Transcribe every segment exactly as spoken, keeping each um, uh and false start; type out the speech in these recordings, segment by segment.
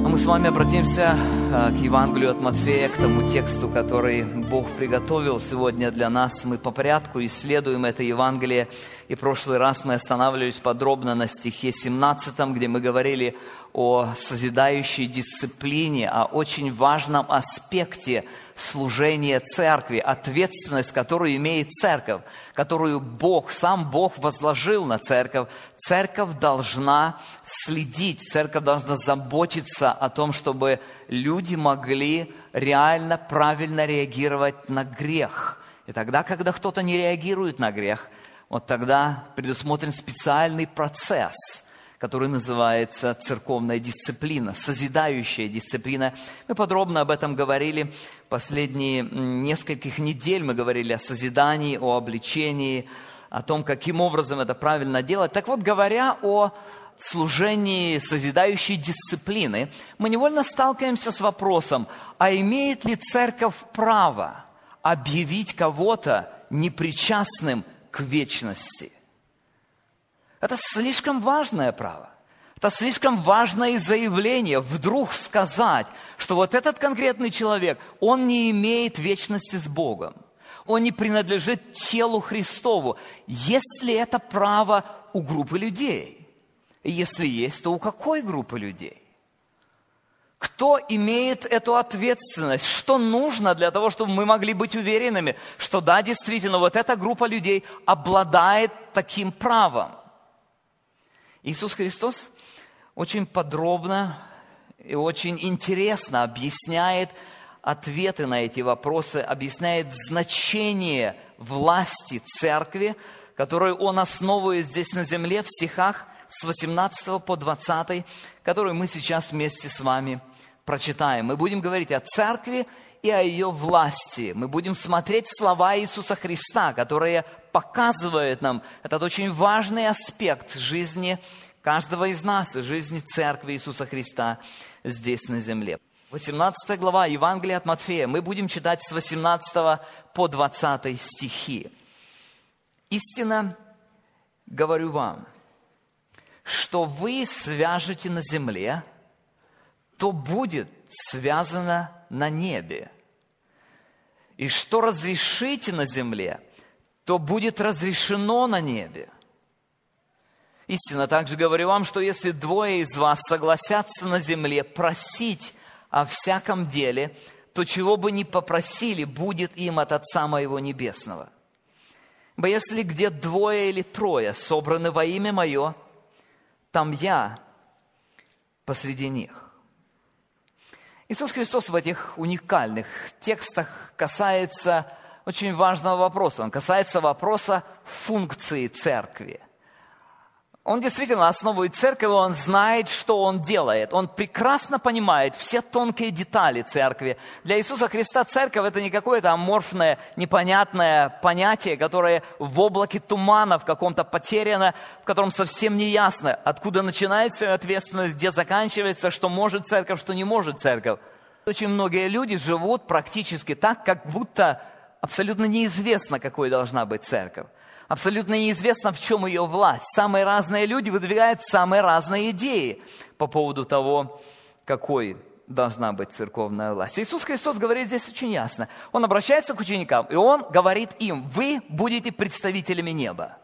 Мы с вами обратимся к Евангелию от Матфея, к тому тексту, который Бог приготовил сегодня для нас. Мы по порядку исследуем это Евангелие. И в прошлый раз мы останавливались подробно на стихе семнадцатом, где мы говорили о созидающей дисциплине, о очень важном аспекте служения церкви, ответственность, которую имеет церковь, которую Бог, сам Бог возложил на церковь. Церковь должна следить, церковь должна заботиться о том, чтобы люди могли реально, правильно реагировать на грех. И тогда, когда кто-то не реагирует на грех, вот тогда предусмотрен специальный процесс, который называется церковная дисциплина, созидающая дисциплина. Мы подробно об этом говорили. Последние нескольких недель мы говорили о созидании, о обличении, о том, каким образом это правильно делать. Так вот, говоря о служении созидающей дисциплины, мы невольно сталкиваемся с вопросом, а имеет ли церковь право объявить кого-то непричастным к вечности? Это слишком важное право. Это слишком важное заявление. Вдруг сказать, что вот этот конкретный человек, он не имеет вечности с Богом. Он не принадлежит телу Христову. Есть ли это право у группы людей? И если есть, то у какой группы людей? Кто имеет эту ответственность? Что нужно для того, чтобы мы могли быть уверенными, что да, действительно, вот эта группа людей обладает таким правом? Иисус Христос очень подробно и очень интересно объясняет ответы на эти вопросы, объясняет значение власти церкви, которую Он основывает здесь на земле в стихах с восемнадцатого по двадцатый, которые мы сейчас вместе с вами прочитаем. Мы будем говорить о церкви и о ее власти. Мы будем смотреть слова Иисуса Христа, которые показывают нам этот очень важный аспект жизни каждого из нас и жизни церкви Иисуса Христа здесь на земле. восемнадцатая глава Евангелия от Матфея. Мы будем читать с восемнадцатого по двадцатый стихи. «Истинно говорю вам, что вы свяжете на земле, то будет связано на небе. И что разрешите на земле, то будет разрешено на небе. Истинно также говорю вам, что если двое из вас согласятся на земле просить о всяком деле, то чего бы ни попросили, будет им от Отца Моего Небесного. Ибо если где двое или трое собраны во имя Мое, там Я посреди них». Иисус Христос в этих уникальных текстах касается очень важного вопроса. Он касается вопроса функции церкви. Он действительно основывает церковь, он знает, что он делает. Он прекрасно понимает все тонкие детали церкви. Для Иисуса Христа церковь – это не какое-то аморфное, непонятное понятие, которое в облаке тумана в каком-то потеряно, в котором совсем не ясно, откуда начинается ее ответственность, где заканчивается, что может церковь, что не может церковь. Очень многие люди живут практически так, как будто абсолютно неизвестно, какой должна быть церковь. Абсолютно неизвестно, в чем ее власть. Самые разные люди выдвигают самые разные идеи по поводу того, какой должна быть церковная власть. Иисус Христос говорит здесь очень ясно. Он обращается к ученикам, и Он говорит им: вы будете представителями неба.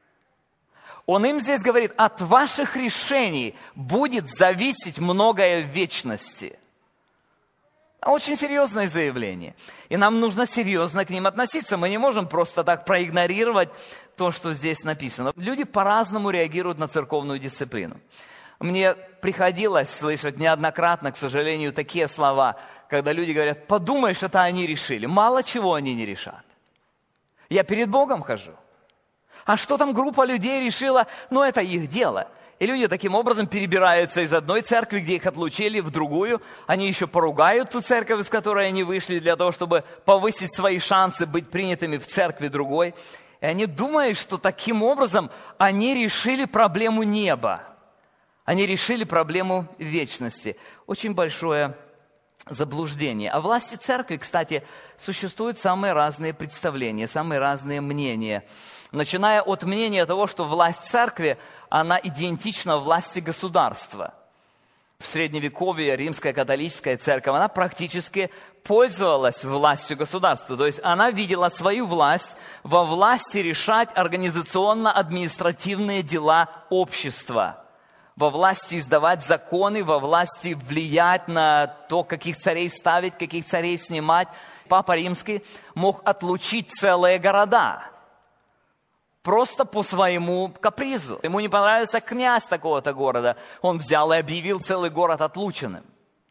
Он им здесь говорит: от ваших решений будет зависеть многое в вечности. Очень серьезное заявление. И нам нужно серьезно к ним относиться. Мы не можем просто так проигнорировать то, что здесь написано. Люди по-разному реагируют на церковную дисциплину. Мне приходилось слышать неоднократно, к сожалению, такие слова, когда люди говорят: подумаешь, это они решили. Мало чего они не решат. Я перед Богом хожу. А что там группа людей решила? Ну, это их дело. И люди таким образом перебираются из одной церкви, где их отлучили, в другую. Они еще поругают ту церковь, из которой они вышли, для того, чтобы повысить свои шансы быть принятыми в церкви другой. И они думают, что таким образом они решили проблему неба. Они решили проблему вечности. Очень большое заблуждение. О власти церкви, кстати, существуют самые разные представления, самые разные мнения. Начиная от мнения того, что власть церкви, она идентична власти государства. В Средневековье римская католическая церковь, она практически пользовалась властью государства. То есть она видела свою власть во власти решать организационно-административные дела общества, во власти издавать законы, во власти влиять на то, каких царей ставить, каких царей снимать. Папа Римский мог отлучить целые города просто по своему капризу. Ему не понравился князь такого-то города, он взял и объявил целый город отлученным.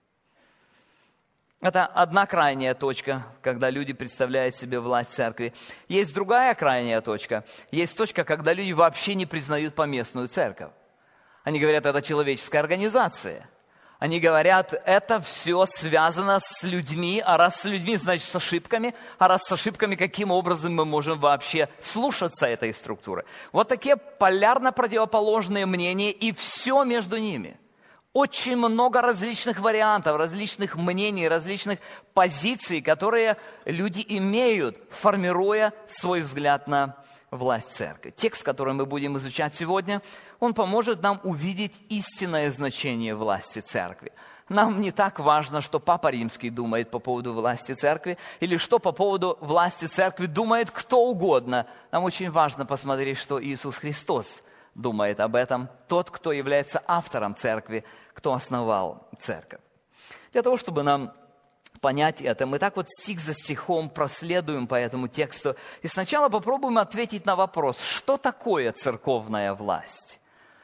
Это одна крайняя точка, когда люди представляют себе власть церкви. Есть другая крайняя точка. Есть точка, когда люди вообще не признают поместную церковь. Они говорят, это человеческая организация. Они говорят, это все связано с людьми, а раз с людьми, значит с ошибками, а раз с ошибками, каким образом мы можем вообще слушаться этой структуры. Вот такие полярно противоположные мнения и все между ними. Очень много различных вариантов, различных мнений, различных позиций, которые люди имеют, формируя свой взгляд на власть церкви. Текст, который мы будем изучать сегодня, он поможет нам увидеть истинное значение власти церкви. Нам не так важно, что Папа Римский думает по поводу власти церкви, или что по поводу власти церкви думает кто угодно. Нам очень важно посмотреть, что Иисус Христос думает об этом, тот, кто является автором церкви, кто основал церковь. Для того, чтобы нам понять это, мы так вот стих за стихом проследуем по этому тексту. И сначала попробуем ответить на вопрос, что такое церковная власть?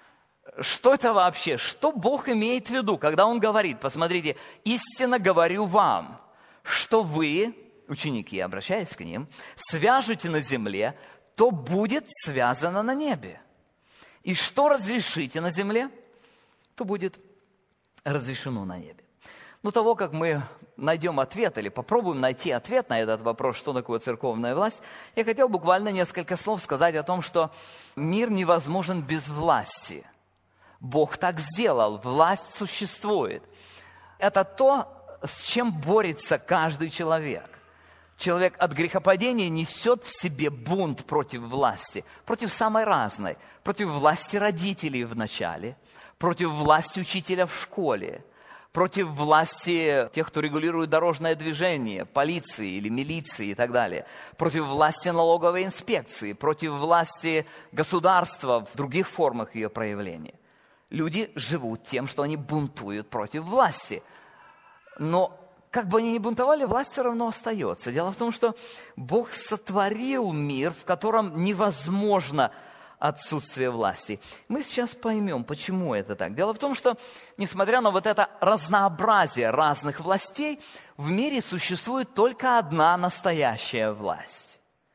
Что это вообще? Что Бог имеет в виду, когда Он говорит, посмотрите, истинно говорю вам, что вы, ученики, обращаясь к ним, свяжете на земле, то будет связано на небе. И что разрешите на земле, то будет разрешено на небе. До того, как мы найдем ответ или попробуем найти ответ на этот вопрос, что такое церковная власть, я хотел буквально несколько слов сказать о том, что мир невозможен без власти. Бог так сделал, власть существует. Это то, с чем борется каждый человек. Человек от грехопадения несет в себе бунт против власти, против самой разной, против власти родителей вначале, против власти учителя в школе, против власти тех, кто регулирует дорожное движение, полиции или милиции и так далее, против власти налоговой инспекции, против власти государства в других формах ее проявления. Люди живут тем, что они бунтуют против власти. Но как бы они ни бунтовали, власть все равно остается. Дело в том, что Бог сотворил мир, в котором невозможно отсутствие власти. Мы сейчас поймем, почему это так. Дело в том, что, несмотря на вот это разнообразие разных властей, в мире существует только одна настоящая власть.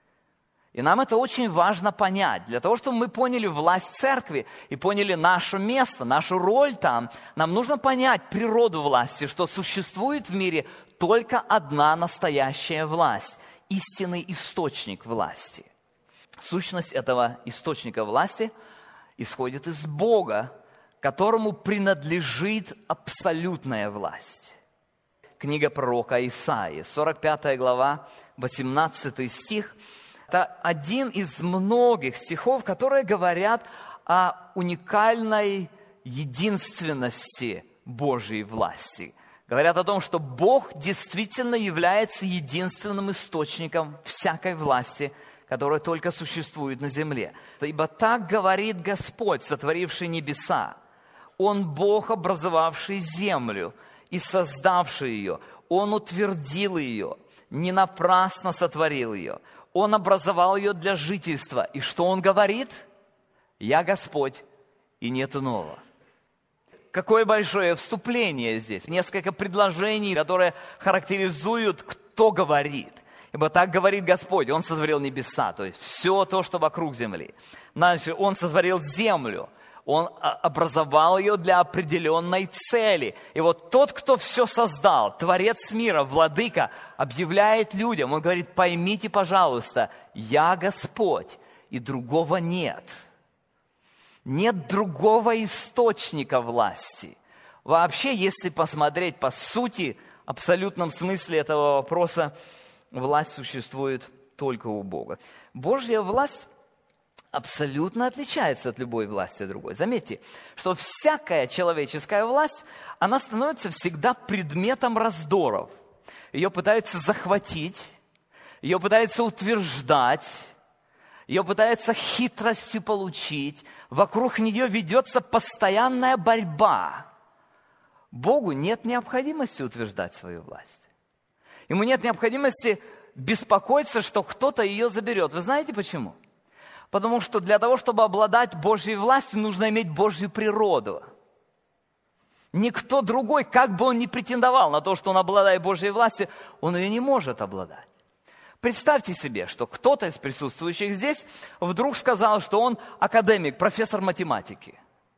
И нам это очень важно понять. Для того, чтобы мы поняли власть церкви и поняли наше место, нашу роль там, нам нужно понять природу власти, что существует в мире только одна настоящая власть, истинный источник власти. Сущность этого источника власти исходит из Бога, которому принадлежит абсолютная власть. Книга пророка Исаии, сорок пятая глава, восемнадцатый стих. Это один из многих стихов, которые говорят о уникальной единственности Божьей власти. Говорят о том, что Бог действительно является единственным источником всякой власти, которая только существует на земле. Ибо так говорит Господь, сотворивший небеса. Он Бог, образовавший землю и создавший ее. Он утвердил ее, не напрасно сотворил ее. Он образовал ее для жительства. И что Он говорит? «Я Господь, и нет иного». Какое большое вступление здесь. Несколько предложений, которые характеризуют, кто говорит. Ибо так говорит Господь, Он сотворил небеса, то есть все то, что вокруг земли. Дальше Он сотворил землю, Он образовал ее для определенной цели. И вот тот, кто все создал, Творец мира, Владыка, объявляет людям, Он говорит, поймите, пожалуйста, я Господь, и другого нет. Нет другого источника власти. Вообще, если посмотреть по сути, абсолютном смысле этого вопроса, власть существует только у Бога. Божья власть абсолютно отличается от любой власти другой. Заметьте, что всякая человеческая власть, она становится всегда предметом раздоров. Ее пытаются захватить, ее пытаются утверждать, ее пытаются хитростью получить. Вокруг нее ведется постоянная борьба. Богу нет необходимости утверждать свою власть. Ему нет необходимости беспокоиться, что кто-то ее заберет. Вы знаете почему? Потому что для того, чтобы обладать Божьей властью, нужно иметь Божью природу. Никто другой, как бы он ни претендовал на то, что он обладает Божьей властью, он ее не может обладать. Представьте себе, что кто-то из присутствующих здесь вдруг сказал, что он академик, профессор математики.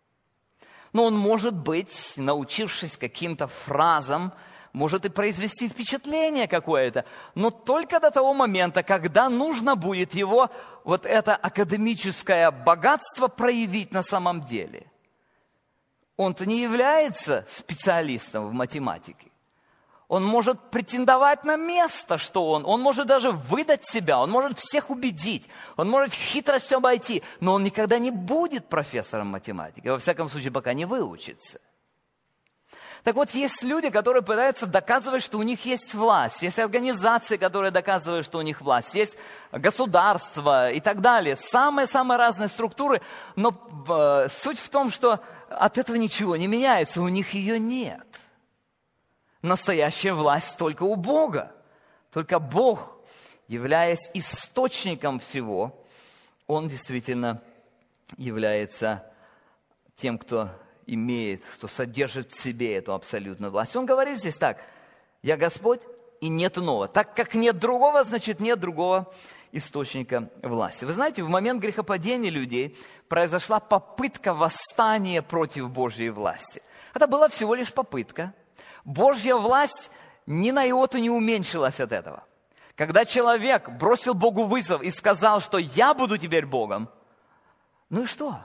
Но он, может быть, научившись каким-то фразам, может и произвести впечатление какое-то, но только до того момента, когда нужно будет его вот это академическое богатство проявить на самом деле. Он-то не является специалистом в математике. Он может претендовать на место, что он. Он может даже выдать себя, он может всех убедить, он может хитростью обойти, но он никогда не будет профессором математики, во всяком случае, пока не выучится. Так вот, есть люди, которые пытаются доказывать, что у них есть власть. Есть организации, которые доказывают, что у них власть. Есть государство и так далее. Самые-самые разные структуры. Но э, суть в том, что от этого ничего не меняется. У них ее нет. Настоящая власть только у Бога. Только Бог, являясь источником всего, Он действительно является тем, кто имеет, кто содержит в себе эту абсолютную власть. Он говорит здесь так: «Я Господь, и нет иного». Так как нет другого, значит нет другого источника власти. Вы знаете, в момент грехопадения людей произошла попытка восстания против Божьей власти. Это была всего лишь попытка. Божья власть ни на йоту не уменьшилась от этого. Когда человек бросил Богу вызов и сказал, что «я буду теперь Богом», ну и что?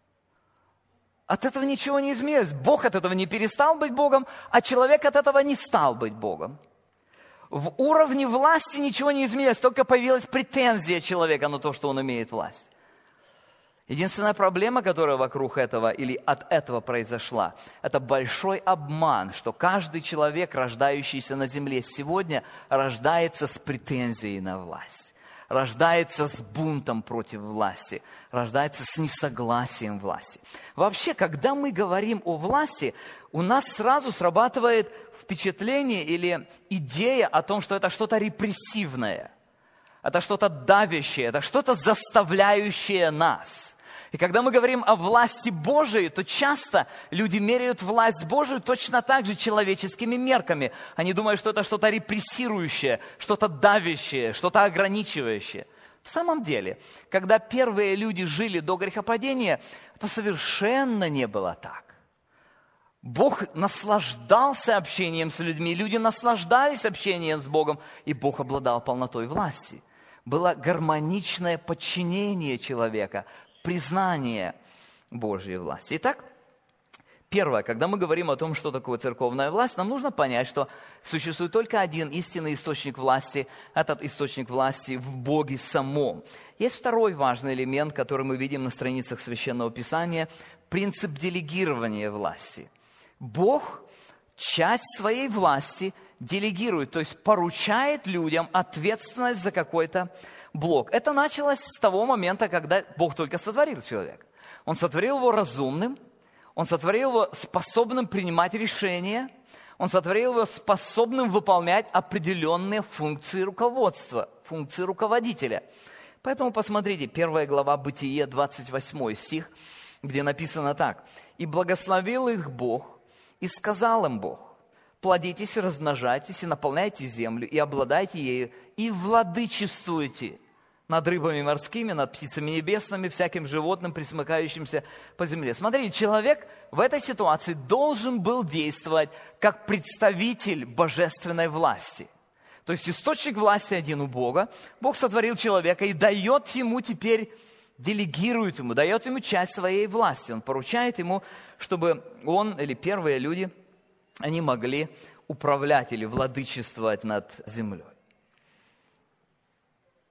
От этого ничего не изменилось. Бог от этого не перестал быть Богом, а человек от этого не стал быть Богом. В уровне власти ничего не изменилось, только появилась претензия человека на то, что он имеет власть. Единственная проблема, которая вокруг этого или от этого произошла, это большой обман, что каждый человек, рождающийся на земле сегодня, рождается с претензией на власть. Рождается с бунтом против власти, рождается с несогласием власти. Вообще, когда мы говорим о власти, у нас сразу срабатывает впечатление или идея о том, что это что-то репрессивное, это что-то давящее, это что-то заставляющее нас. И когда мы говорим о власти Божией, то часто люди меряют власть Божию точно так же человеческими мерками. Они думают, что это что-то репрессирующее, что-то давящее, что-то ограничивающее. В самом деле, когда первые люди жили до грехопадения, это совершенно не было так. Бог наслаждался общением с людьми, люди наслаждались общением с Богом, и Бог обладал полнотой власти. Было гармоничное подчинение человека, признание Божьей власти. Итак, первое, когда мы говорим о том, что такое церковная власть, нам нужно понять, что существует только один истинный источник власти. Этот источник власти в Боге самом. Есть второй важный элемент, который мы видим на страницах Священного Писания – принцип делегирования власти. Бог часть своей власти делегирует, то есть поручает людям ответственность за какой-то блок. Это началось с того момента, когда Бог только сотворил человека. Он сотворил его разумным, Он сотворил его способным принимать решения, Он сотворил его способным выполнять определенные функции руководства, функции руководителя. Поэтому посмотрите, первая глава Бытие, двадцать восьмой стих, где написано так: «И благословил их Бог, и сказал им Бог: плодитесь, размножайтесь, и наполняйте землю, и обладайте ею, и владычествуйте над рыбами морскими, над птицами небесными, всяким животным, пресмыкающимся по земле». Смотрите, человек в этой ситуации должен был действовать как представитель божественной власти. То есть источник власти один у Бога. Бог сотворил человека и дает ему теперь, делегирует ему, дает ему часть своей власти. Он поручает ему, чтобы он или первые люди, они могли управлять или владычествовать над землей.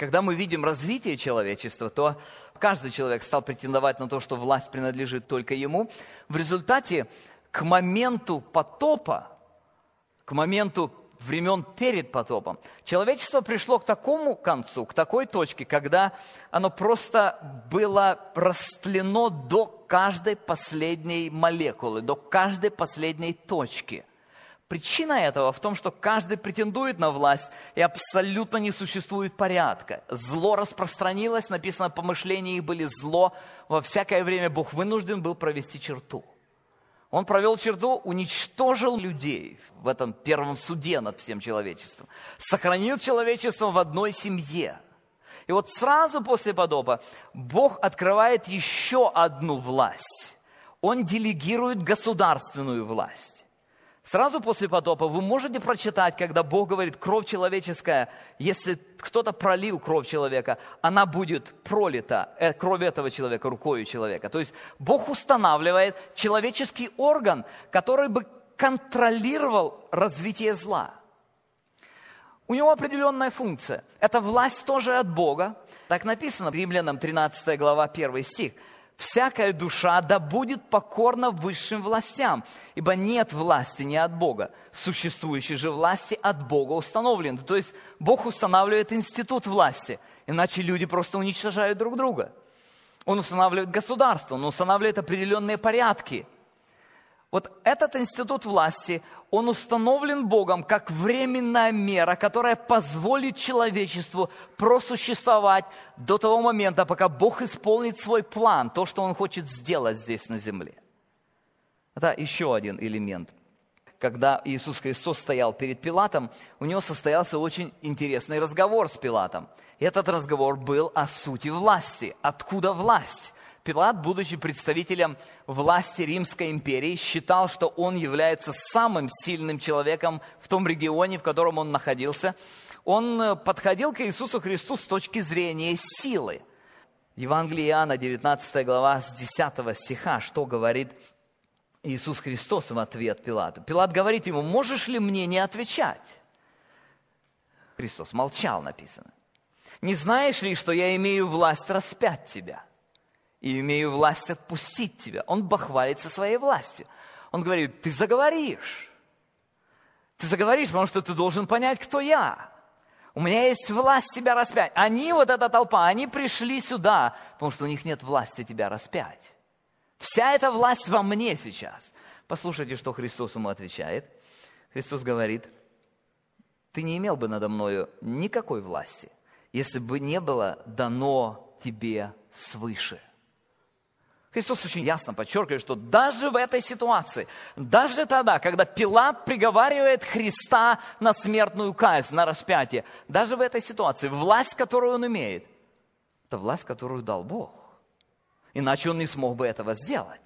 когда мы видим развитие человечества, то каждый человек стал претендовать на то, что власть принадлежит только ему. В результате к моменту потопа, к моменту времен перед потопом, человечество пришло к такому концу, к такой точке, когда оно просто было растлено до каждой последней молекулы, до каждой последней точки. Причина этого в том, что каждый претендует на власть, и абсолютно не существует порядка. Зло распространилось, написано, помышления их были зло. Во всякое время Бог вынужден был провести черту. Он провел черту, уничтожил людей в этом первом суде над всем человечеством. Сохранил человечество в одной семье. И вот сразу после потопа Бог открывает еще одну власть. Он делегирует государственную власть. Сразу после потопа вы можете прочитать, когда Бог говорит, кровь человеческая, если кто-то пролил кровь человека, она будет пролита, э, кровь этого человека, рукою человека. То есть Бог устанавливает человеческий орган, который бы контролировал развитие зла. У него определенная функция. Эта власть тоже от Бога. Так написано в Римлянам тринадцатая глава, первый стих. «Всякая душа да будет покорна высшим властям, ибо нет власти не от Бога, существующие же власти от Бога установлены». То есть Бог устанавливает институт власти, иначе люди просто уничтожают друг друга. Он устанавливает государство, он устанавливает определенные порядки. Вот этот институт власти, он установлен Богом как временная мера, которая позволит человечеству просуществовать до того момента, пока Бог исполнит свой план, то, что Он хочет сделать здесь на земле. Это еще один элемент. Когда Иисус Христос стоял перед Пилатом, у него состоялся очень интересный разговор с Пилатом. И этот разговор был о сути власти. Откуда власть? Пилат, будучи представителем власти Римской империи, считал, что он является самым сильным человеком в том регионе, в котором он находился. Он подходил к Иисусу Христу с точки зрения силы. Евангелие Иоанна, девятнадцатая глава, с десятого стиха, что говорит Иисус Христос в ответ Пилату. Пилат говорит ему, можешь ли мне не отвечать? Христос молчал, написано. Не знаешь ли, что я имею власть распять тебя? И имею власть отпустить тебя. Он бахвалится своей властью. Он говорит, ты заговоришь. Ты заговоришь, потому что ты должен понять, кто я. У меня есть власть тебя распять. Они, вот эта толпа, они пришли сюда, потому что у них нет власти тебя распять. Вся эта власть во мне сейчас. Послушайте, что Христос ему отвечает. Христос говорит, ты не имел бы надо мною никакой власти, если бы не было дано тебе свыше. Христос очень ясно подчеркивает, что даже в этой ситуации, даже тогда, когда Пилат приговаривает Христа на смертную казнь, на распятие, даже в этой ситуации власть, которую он имеет, это власть, которую дал Бог. Иначе он не смог бы этого сделать.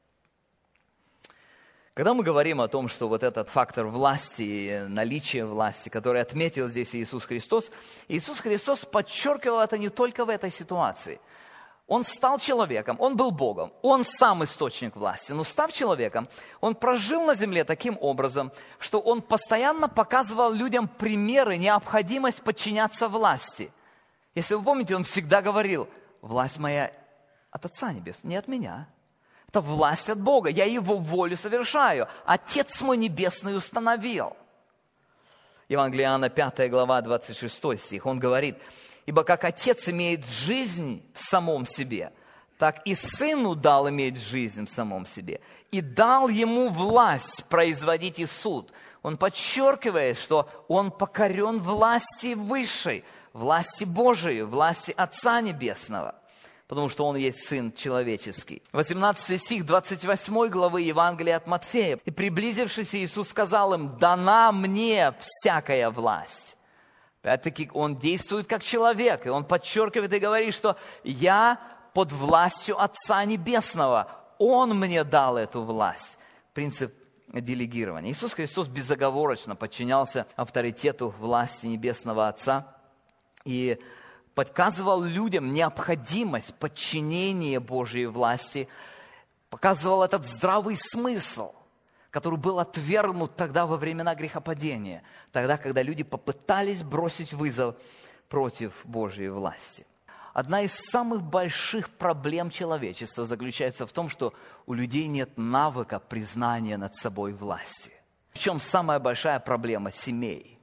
Когда мы говорим о том, что вот этот фактор власти, наличие власти, который отметил здесь Иисус Христос, Иисус Христос подчеркивал это не только в этой ситуации. Он стал человеком, он был Богом, он сам источник власти. Но став человеком, он прожил на земле таким образом, что он постоянно показывал людям примеры, необходимость подчиняться власти. Если вы помните, он всегда говорил, власть моя от Отца Небесного, не от меня. Это власть от Бога, я Его волю совершаю. Отец мой Небесный установил. Евангелие Иоанна, пятая глава, двадцать шестой стих, он говорит, ибо как Отец имеет жизнь в самом себе, так и Сыну дал иметь жизнь в самом себе. И дал Ему власть производить и суд. Он подчеркивает, что Он покорен власти высшей, власти Божией, власти Отца Небесного, потому что Он есть Сын человеческий. восемнадцатый стих двадцать восьмой главы Евангелия от Матфея. И приблизившись, Иисус сказал им, дана мне всякая власть. Опять-таки, он действует как человек, и он подчеркивает и говорит, что я под властью Отца Небесного. Он мне дал эту власть. Принцип делегирования. Иисус Христос безоговорочно подчинялся авторитету власти Небесного Отца и показывал людям необходимость подчинения Божьей власти, показывал этот здравый смысл, который был отвергнут тогда во времена грехопадения, тогда, когда люди попытались бросить вызов против Божьей власти. Одна из самых больших проблем человечества заключается в том, что у людей нет навыка признания над собой власти. В чем самая большая проблема семей?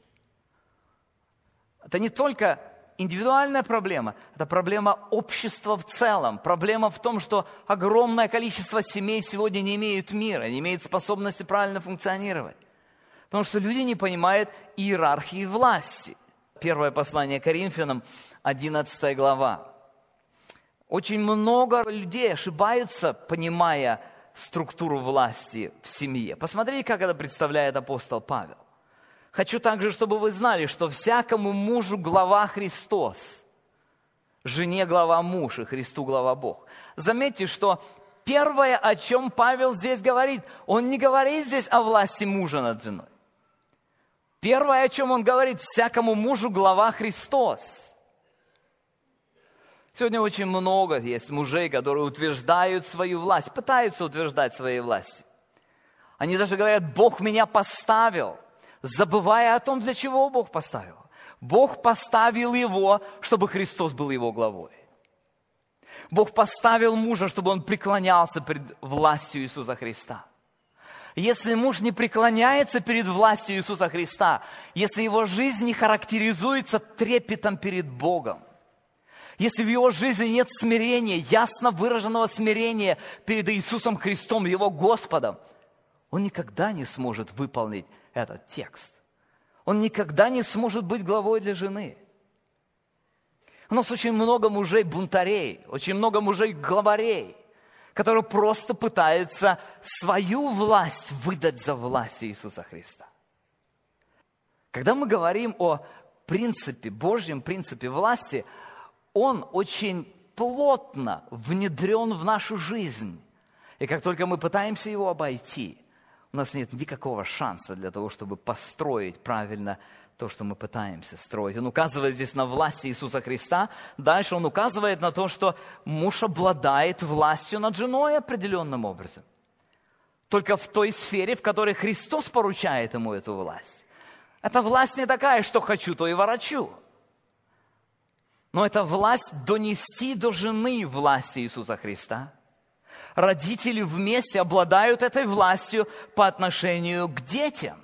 Это не только индивидуальная проблема, это проблема общества в целом. Проблема в том, что огромное количество семей сегодня не имеют мира, не имеют способности правильно функционировать. Потому что люди не понимают иерархии власти. Первое послание Коринфянам, одиннадцатая глава. Очень много людей ошибаются, понимая структуру власти в семье. Посмотрите, как это представляет апостол Павел. Хочу также, чтобы вы знали, что всякому мужу глава Христос, жене глава муж и Христу глава Бог. Заметьте, что первое, о чем Павел здесь говорит, он не говорит здесь о власти мужа над женой. Первое, о чем он говорит, всякому мужу глава Христос. Сегодня очень много есть мужей, которые утверждают свою власть, пытаются утверждать свою власть. Они даже говорят: Бог меня поставил, забывая о том, для чего Бог поставил. Бог поставил его, чтобы Христос был его главой. Бог поставил мужа, чтобы он преклонялся перед властью Иисуса Христа. Если муж не преклоняется перед властью Иисуса Христа, если его жизнь не характеризуется трепетом перед Богом, если в его жизни нет смирения, ясно выраженного смирения перед Иисусом Христом, Его Господом, он никогда не сможет выполнить этот текст. Он никогда не сможет быть главой для жены. У нас очень много мужей-бунтарей, очень много мужей-главарей, которые просто пытаются свою власть выдать за власть Иисуса Христа. Когда мы говорим о принципе, Божьем принципе власти, он очень плотно внедрен в нашу жизнь. И как только мы пытаемся его обойти, у нас нет никакого шанса для того, чтобы построить правильно то, что мы пытаемся строить. Он указывает здесь на власть Иисуса Христа. Дальше он указывает на то, что муж обладает властью над женой определенным образом. Только в той сфере, в которой Христос поручает ему эту власть. Эта власть не такая, что хочу, то и ворочу. Но это власть донести до жены власти Иисуса Христа. Родители вместе обладают этой властью по отношению к детям.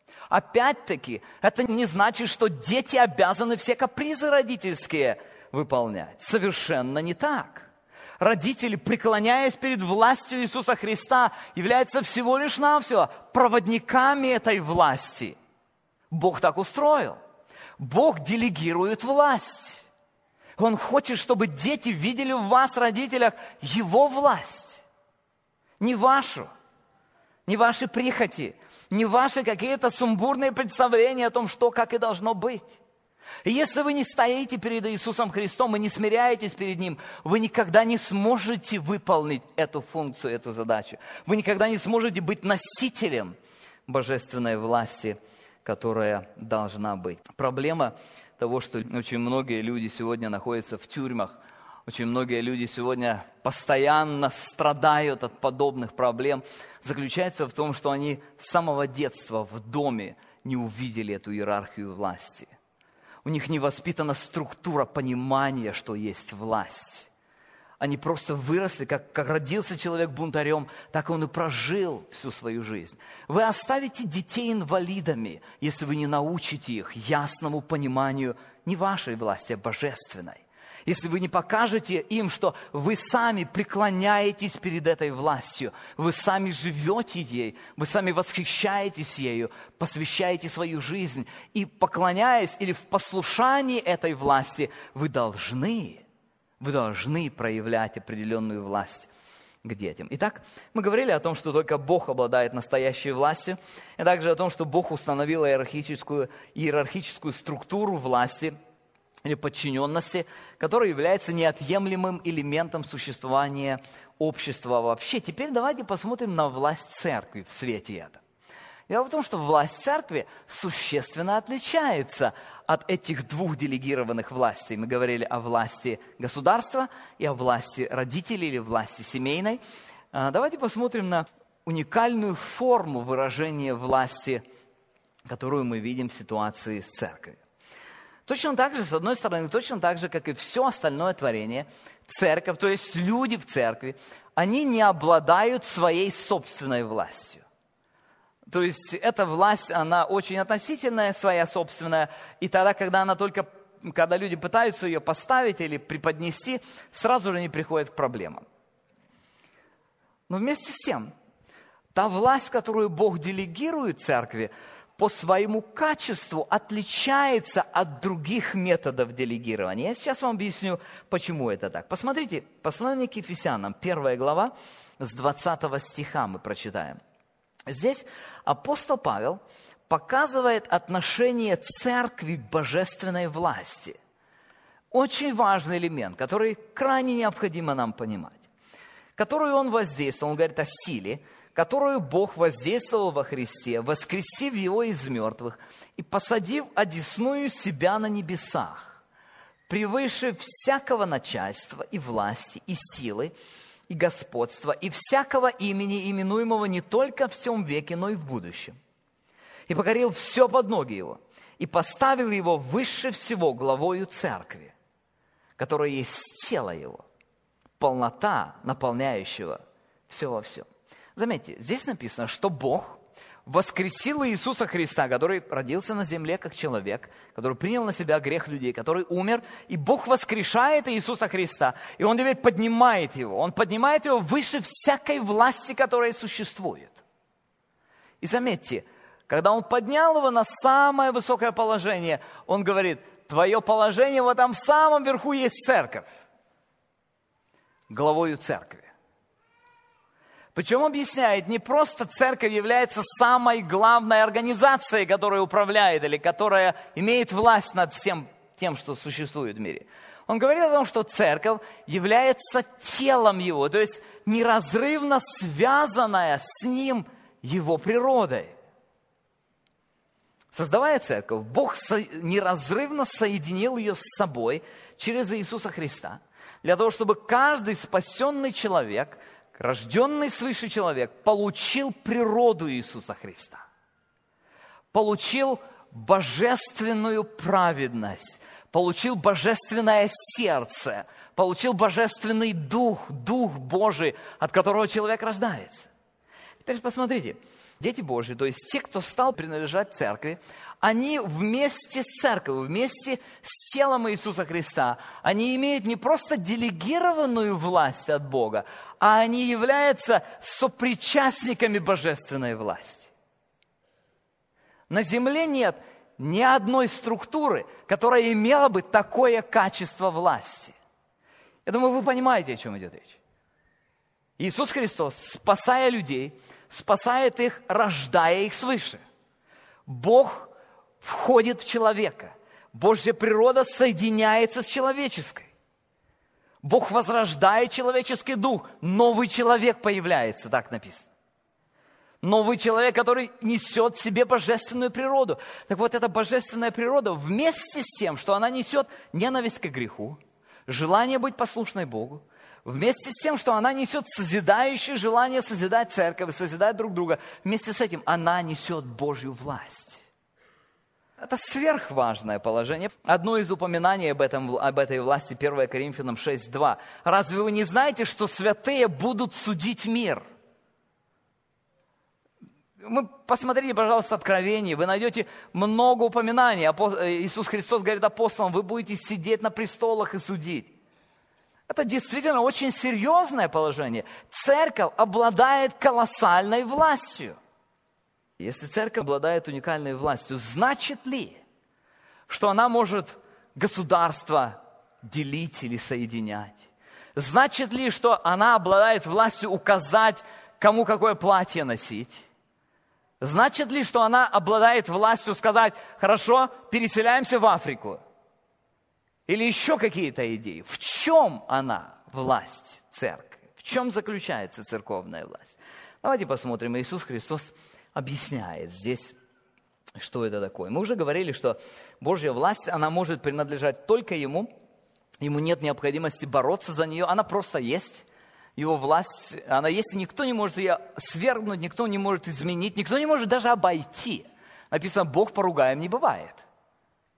Опять-таки, это не значит, что дети обязаны все капризы родительские выполнять. Совершенно не так. Родители, преклоняясь перед властью Иисуса Христа, являются всего лишь навсего проводниками этой власти. Бог так устроил. Бог делегирует власть. Он хочет, чтобы дети видели в вас, родителях, Его власть. Не вашу, не ваши прихоти, не ваши какие-то сумбурные представления о том, что, как и должно быть. И если вы не стоите перед Иисусом Христом и не смиряетесь перед Ним, вы никогда не сможете выполнить эту функцию, эту задачу. Вы никогда не сможете быть носителем божественной власти, которая должна быть. Проблема того, что очень многие люди сегодня находятся в тюрьмах, очень многие люди сегодня постоянно страдают от подобных проблем, заключается в том, что они с самого детства в доме не увидели эту иерархию власти. У них не воспитана структура понимания, что есть власть. Они просто выросли, как, как родился человек бунтарем, так он и прожил всю свою жизнь. Вы оставите детей инвалидами, если вы не научите их ясному пониманию не вашей власти, а божественной. Если вы не покажете им, что вы сами преклоняетесь перед этой властью, вы сами живете ей, вы сами восхищаетесь ею, посвящаете свою жизнь, и поклоняясь или в послушании этой власти, вы должны, вы должны проявлять определенную власть к детям. Итак, мы говорили о том, что только Бог обладает настоящей властью, и также о том, что Бог установил иерархическую, иерархическую структуру власти, или подчиненности, которая является неотъемлемым элементом существования общества вообще. Теперь давайте посмотрим на власть церкви в свете этого. Дело в том, что власть церкви существенно отличается от этих двух делегированных властей. Мы говорили о власти государства и о власти родителей или власти семейной. Давайте посмотрим на уникальную форму выражения власти, которую мы видим в ситуации с церковью. Точно так же, с одной стороны, точно так же, как и все остальное творение, церковь, то есть люди в церкви, они не обладают своей собственной властью. То есть эта власть, она очень относительная, своя собственная, и тогда, когда она только, когда люди пытаются ее поставить или преподнести, сразу же не приходят к проблемам. Но вместе с тем, та власть, которую Бог делегирует церкви, по своему качеству отличается от других методов делегирования. Я сейчас вам объясню, почему это так. Посмотрите, послание к Ефесянам, первая глава, с двадцатого стиха мы прочитаем. Здесь апостол Павел показывает отношение церкви к божественной власти. Очень важный элемент, который крайне необходимо нам понимать. Которую он воздействовал, он говорит о силе, которую Бог воздействовал во Христе, воскресив Его из мертвых и посадив одесную себя на небесах, превыше всякого начальства и власти, и силы, и господства, и всякого имени, именуемого не только в сем веке, но и в будущем. И покорил все под ноги Его, и поставил Его выше всего главою церкви, которая есть тело Его, полнота наполняющего все во всем. Заметьте, здесь написано, что Бог воскресил Иисуса Христа, который родился на земле как человек, который принял на себя грех людей, который умер, и Бог воскрешает Иисуса Христа, и Он теперь поднимает Его. Он поднимает Его выше всякой власти, которая существует. И заметьте, когда Он поднял Его на самое высокое положение, Он говорит, твое положение вот там в самом верху есть церковь, главою церкви. Причем объясняет, не просто церковь является самой главной организацией, которая управляет или которая имеет власть над всем тем, что существует в мире. Он говорит о том, что церковь является телом Его, то есть неразрывно связанная с Ним Его природой. Создавая церковь, Бог неразрывно соединил ее с собой через Иисуса Христа, для того, чтобы каждый спасенный человек, рожденный свыше человек, получил природу Иисуса Христа, получил божественную праведность, получил божественное сердце, получил божественный дух, дух Божий, от которого человек рождается. Теперь посмотрите, дети Божьи, то есть те, кто стал принадлежать церкви, они вместе с церковью, вместе с телом Иисуса Христа, они имеют не просто делегированную власть от Бога, а они являются сопричастниками божественной власти. На земле нет ни одной структуры, которая имела бы такое качество власти. Я думаю, вы понимаете, о чем идет речь. Иисус Христос, спасая людей, спасает их, рождая их свыше. Бог входит в человека. Божья природа соединяется с человеческой. Бог возрождает человеческий дух. Новый человек появляется, так написано. Новый человек, который несет в себе божественную природу. Так вот, эта божественная природа вместе с тем, что она несет ненависть к греху, желание быть послушной Богу, вместе с тем, что она несет созидающее желание созидать церковь, созидать друг друга, вместе с этим она несет Божью власть. Это сверхважное положение. Одно из упоминаний об, этом, об этой власти, первое Коринфянам шесть два. Разве вы не знаете, что святые будут судить мир? Мы посмотрите, пожалуйста, Откровение. Вы найдете много упоминаний. Иисус Христос говорит апостолам, вы будете сидеть на престолах и судить. Это действительно очень серьезное положение. Церковь обладает колоссальной властью. Если церковь обладает уникальной властью, значит ли, что она может государство делить или соединять? Значит ли, что она обладает властью указать, кому какое платье носить? Значит ли, что она обладает властью сказать, хорошо, переселяемся в Африку? Или еще какие-то идеи? В чем она, власть церкви? В чем заключается церковная власть? Давайте посмотрим. Иисус Христос объясняет здесь, что это такое. Мы уже говорили, что Божья власть, она может принадлежать только Ему. Ему нет необходимости бороться за нее. Она просто есть. Его власть, она есть, и никто не может ее свергнуть, никто не может изменить, никто не может даже обойти. Написано, Бог поругаем не бывает.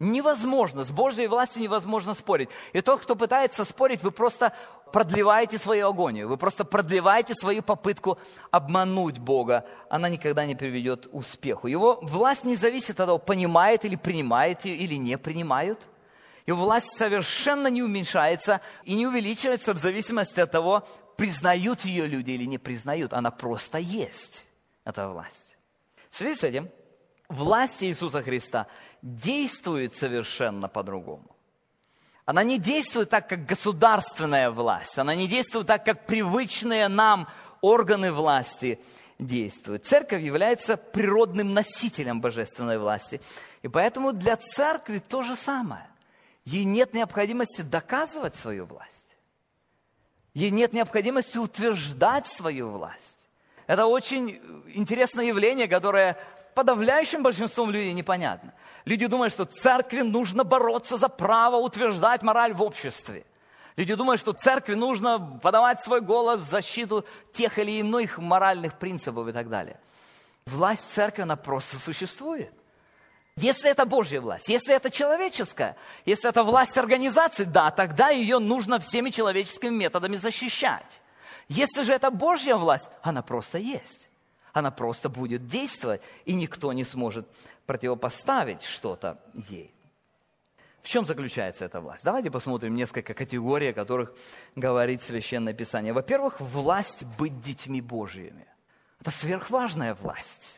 Невозможно, с Божьей властью невозможно спорить. И тот, кто пытается спорить, вы просто продлеваете свою агонию, вы просто продлеваете свою попытку обмануть Бога. Она никогда не приведет к успеху. Его власть не зависит от того, понимает или принимает ее, или не принимают. Его власть совершенно не уменьшается и не увеличивается в зависимости от того, признают ее люди или не признают. Она просто есть, эта власть. В связи с этим, власть Иисуса Христа действует совершенно по-другому. Она не действует так, как государственная власть. Она не действует так, как привычные нам органы власти действуют. Церковь является природным носителем божественной власти. И поэтому для церкви то же самое. Ей нет необходимости доказывать свою власть. Ей нет необходимости утверждать свою власть. Это очень интересное явление, которое подавляющим большинством людей непонятно. Люди думают, что церкви нужно бороться за право утверждать мораль в обществе. Люди думают, что церкви нужно подавать свой голос в защиту тех или иных моральных принципов и так далее. Власть церкви, она просто существует. Если это Божья власть, если это человеческая, если это власть организации, да, тогда ее нужно всеми человеческими методами защищать. Если же это Божья власть, она просто есть. Она просто будет действовать, и никто не сможет противопоставить что-то ей. В чем заключается эта власть? Давайте посмотрим несколько категорий, о которых говорит Священное Писание. Во-первых, власть быть детьми Божьими. Это сверхважная власть.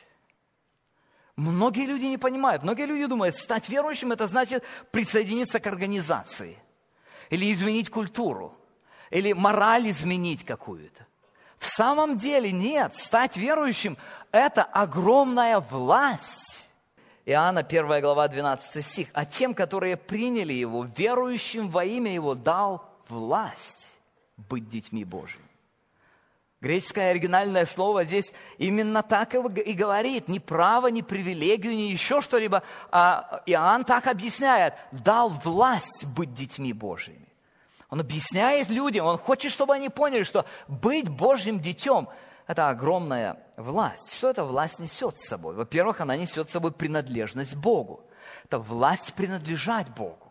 Многие люди не понимают. Многие люди думают, стать верующим – это значит присоединиться к организации. Или изменить культуру. Или мораль изменить какую-то. В самом деле нет. Стать верующим – это огромная власть. Иоанна первая глава, двенадцатый стих. «А тем, которые приняли Его, верующим во имя Его, дал власть быть детьми Божьими». Греческое оригинальное слово здесь именно так и говорит. Ни право, ни привилегию, ни еще что-либо. А Иоанн так объясняет. Дал власть быть детьми Божьими. Он объясняет людям, он хочет, чтобы они поняли, что быть Божьим детем – это огромная власть. Что эта власть несет с собой? Во-первых, она несет с собой принадлежность Богу. Это власть принадлежать Богу.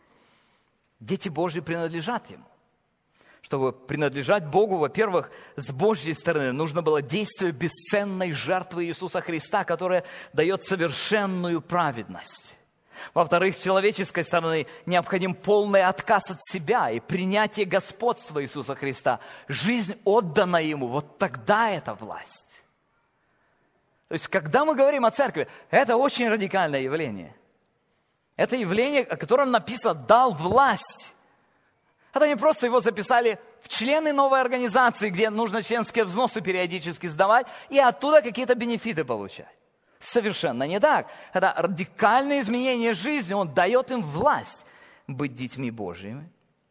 Дети Божьи принадлежат Ему. Чтобы принадлежать Богу, во-первых, с Божьей стороны нужно было действие бесценной жертвы Иисуса Христа, которая дает совершенную праведность. Во-вторых, с человеческой стороны необходим полный отказ от себя и принятие господства Иисуса Христа. Жизнь отдана Ему, вот тогда это власть. То есть, когда мы говорим о церкви, это очень радикальное явление. Это явление, о котором написано «дал власть». Это не просто его записали в члены новой организации, где нужно членские взносы периодически сдавать, и оттуда какие-то бенефиты получать. Совершенно не так. Это радикальное изменение жизни. Он дает им власть быть детьми Божьими.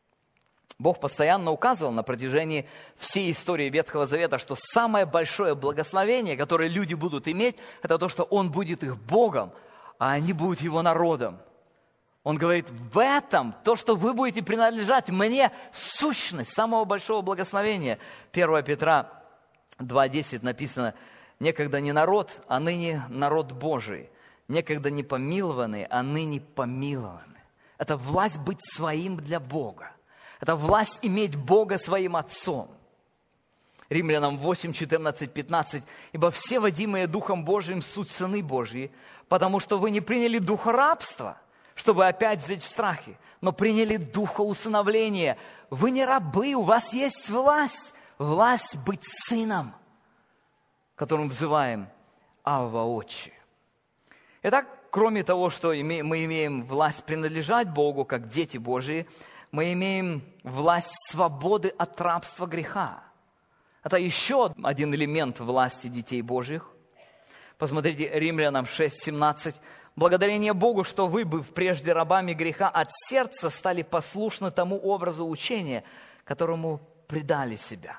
Бог постоянно указывал на протяжении всей истории Ветхого Завета, что самое большое благословение, которое люди будут иметь, это то, что Он будет их Богом, а они будут Его народом. Он говорит, в этом, то, что вы будете принадлежать мне, сущность самого большого благословения. первое Петра два десять написано, некогда не народ, а ныне народ Божий. Некогда не помилованные, а ныне помилованы. Это власть быть своим для Бога. Это власть иметь Бога своим Отцом. Римлянам восемь, четырнадцать, пятнадцать. «Ибо все, водимые Духом Божиим, суть сыны Божьи, потому что вы не приняли духа рабства, чтобы опять жить в страхе, но приняли духа усыновления. Вы не рабы, у вас есть власть, власть быть сыном, которым взываем Авва Отче». Итак, кроме того, что мы имеем власть принадлежать Богу, как дети Божьи, мы имеем власть свободы от рабства греха. Это еще один элемент власти детей Божьих. Посмотрите, Римлянам шесть семнадцать. «Благодарение Богу, что вы, быв прежде рабами греха, от сердца стали послушны тому образу учения, которому предали себя».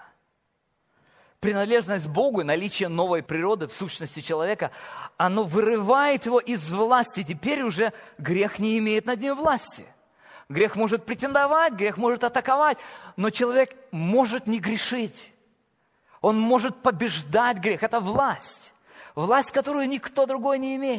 Принадлежность Богу и наличие новой природы в сущности человека, оно вырывает его из власти. Теперь уже грех не имеет над ним власти. Грех может претендовать, грех может атаковать, но человек может не грешить. Он может побеждать грех. Это власть. Власть, которую никто другой не имеет.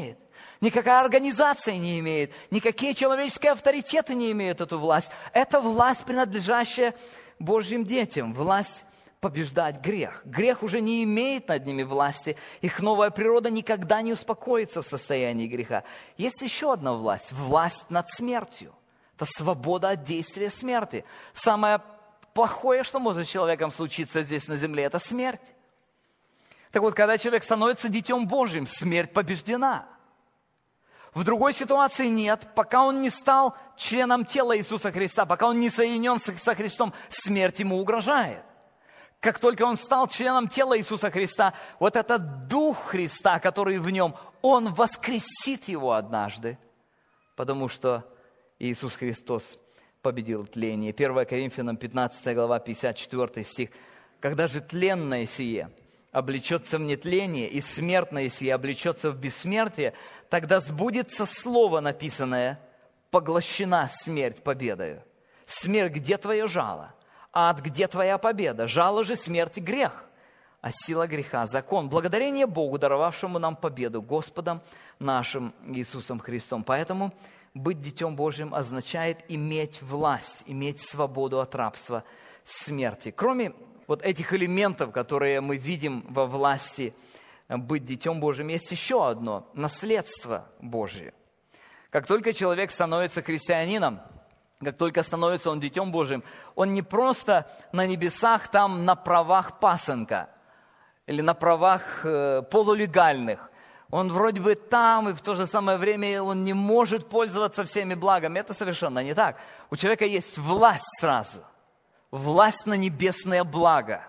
Никакая организация не имеет, никакие человеческие авторитеты не имеют эту власть. Это власть, принадлежащая Божьим детям, власть побеждать грех. Грех уже не имеет над ними власти. Их новая природа никогда не успокоится в состоянии греха. Есть еще одна власть, власть над смертью. Это свобода от действия смерти. Самое плохое, что может с человеком случиться здесь на земле, это смерть. Так вот, когда человек становится детем Божьим, смерть побеждена. В другой ситуации нет. Пока он не стал членом тела Иисуса Христа, пока он не соединен со Христом, смерть ему угрожает. Как только он стал членом тела Иисуса Христа, вот этот Дух Христа, который в нем, он воскресит его однажды, потому что Иисус Христос победил тление. первое Коринфянам пятнадцатая глава, пятьдесят четвёртый стих. «Когда же тленное сие облечется в нетление, и смертное сие облечется в бессмертие, тогда сбудется слово написанное: поглощена смерть победою. Смерть, где твое жало? Ад, где твоя победа? Жало же смерти грех, а сила греха закон. Благодарение Богу, даровавшему нам победу Господом нашим Иисусом Христом». Поэтому быть детем Божьим означает иметь власть, иметь свободу от рабства смерти. Кроме вот этих элементов, которые мы видим во власти быть детем Божьим, есть еще одно – наследство Божье. Как только человек становится христианином, как только становится он детем Божьим, он не просто на небесах там на правах пасынка или на правах э, полулегальных. Он вроде бы там, и в то же самое время он не может пользоваться всеми благами. Это совершенно не так. У человека есть власть сразу. Власть на небесное благо.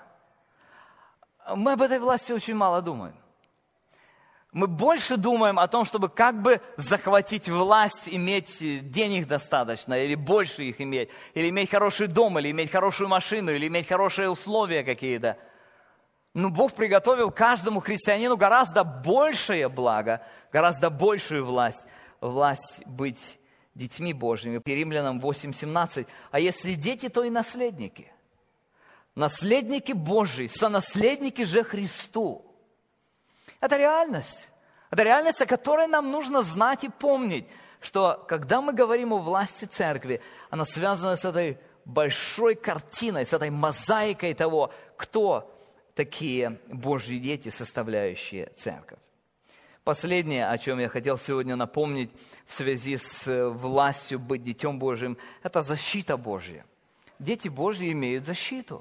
Мы об этой власти очень мало думаем. Мы больше думаем о том, чтобы как бы захватить власть, иметь денег достаточно, или больше их иметь, или иметь хороший дом, или иметь хорошую машину, или иметь хорошие условия какие-то. Но Бог приготовил каждому христианину гораздо большее благо, гораздо большую власть, власть быть детьми Божьими. Римлянам восемь семнадцать. «А если дети, то и наследники. Наследники Божьи, сонаследники же Христу». Это реальность. Это реальность, о которой нам нужно знать и помнить, что когда мы говорим о власти церкви, она связана с этой большой картиной, с этой мозаикой того, кто такие Божьи дети, составляющие церковь. Последнее, о чем я хотел сегодня напомнить в связи с властью быть детем Божьим, это защита Божья. Дети Божьи имеют защиту.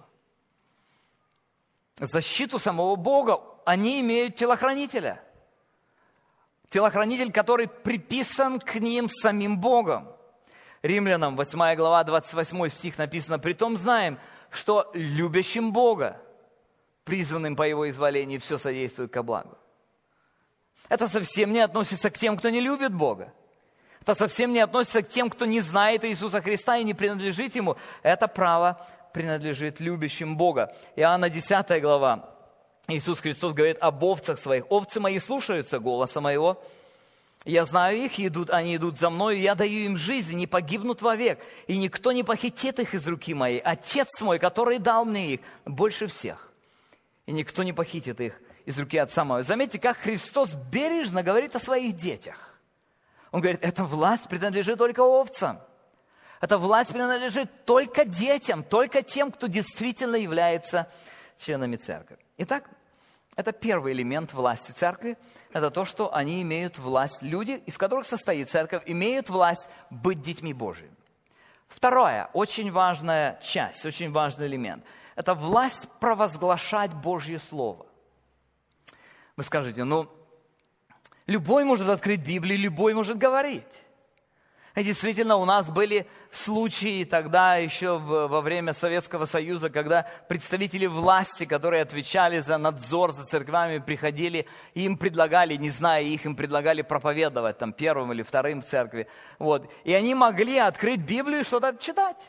Защиту самого Бога. Они имеют телохранителя. Телохранитель, который приписан к ним самим Богом. Римлянам восьмая глава, двадцать восьмой стих написано: «Притом знаем, что любящим Бога, призванным по Его изволению, все содействует ко благу». Это совсем не относится к тем, кто не любит Бога. Это совсем не относится к тем, кто не знает Иисуса Христа и не принадлежит Ему. Это право принадлежит любящим Бога. Иоанна десятая глава. Иисус Христос говорит об овцах своих. «Овцы мои слушаются голоса моего. Я знаю их, идут, они идут за мною, я даю им жизнь, не погибнут вовек, и никто не похитит их из руки моей. Отец мой, который дал мне их, больше всех, и никто не похитит их из руки Отца моего». Заметьте, как Христос бережно говорит о своих детях. Он говорит, эта власть принадлежит только овцам. Эта власть принадлежит только детям, только тем, кто действительно является членами церкви. Итак, это первый элемент власти церкви. Это то, что они имеют власть. Люди, из которых состоит церковь, имеют власть быть детьми Божьими. Вторая, очень важная часть, очень важный элемент. Это власть провозглашать Божье Слово. Вы скажете, ну, любой может открыть Библию, любой может говорить. И действительно, у нас были случаи тогда, еще в, во время Советского Союза, когда представители власти, которые отвечали за надзор за церквями, приходили, и им предлагали, не зная их, им предлагали проповедовать там первым или вторым в церкви. Вот. И они могли открыть Библию и что-то читать.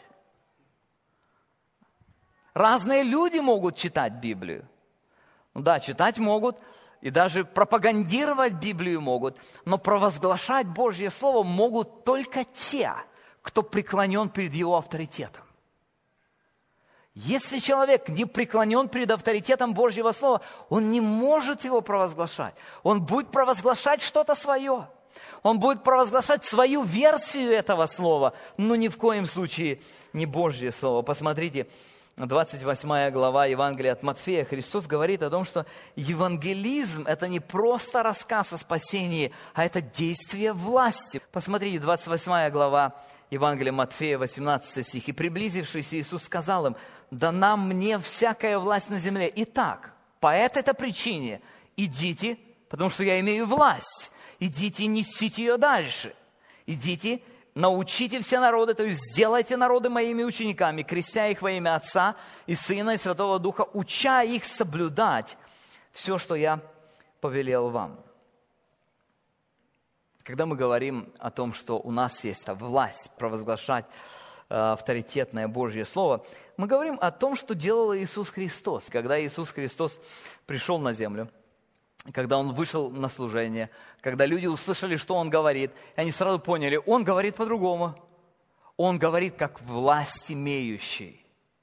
Разные люди могут читать Библию. Ну да, читать могут, и даже пропагандировать Библию могут, но провозглашать Божье Слово могут только те, кто преклонен перед его авторитетом. Если человек не преклонен перед авторитетом Божьего Слова, он не может его провозглашать. Он будет провозглашать что-то свое. Он будет провозглашать свою версию этого слова, но ни в коем случае не Божье слово. Посмотрите, двадцать восьмая глава Евангелия от Матфея. Христос говорит о том, что евангелизм – это не просто рассказ о спасении, а это действие власти. Посмотрите, двадцать восьмая глава Евангелия Матфея, восемнадцатый стих. «И приблизившийся Иисус сказал им: дана мне всякая власть на земле. Итак, по этой-то причине идите, потому что я имею власть. Идите и несите ее дальше. Идите, научите все народы, то есть сделайте народы моими учениками, крестя их во имя Отца и Сына и Святого Духа, уча их соблюдать все, что я повелел вам». Когда мы говорим о том, что у нас есть власть провозглашать э, авторитетное Божье Слово, мы говорим о том, что делал Иисус Христос. Когда Иисус Христос пришел на землю, когда Он вышел на служение, когда люди услышали, что Он говорит, и они сразу поняли, Он говорит по-другому. Он говорит как власть имеющий.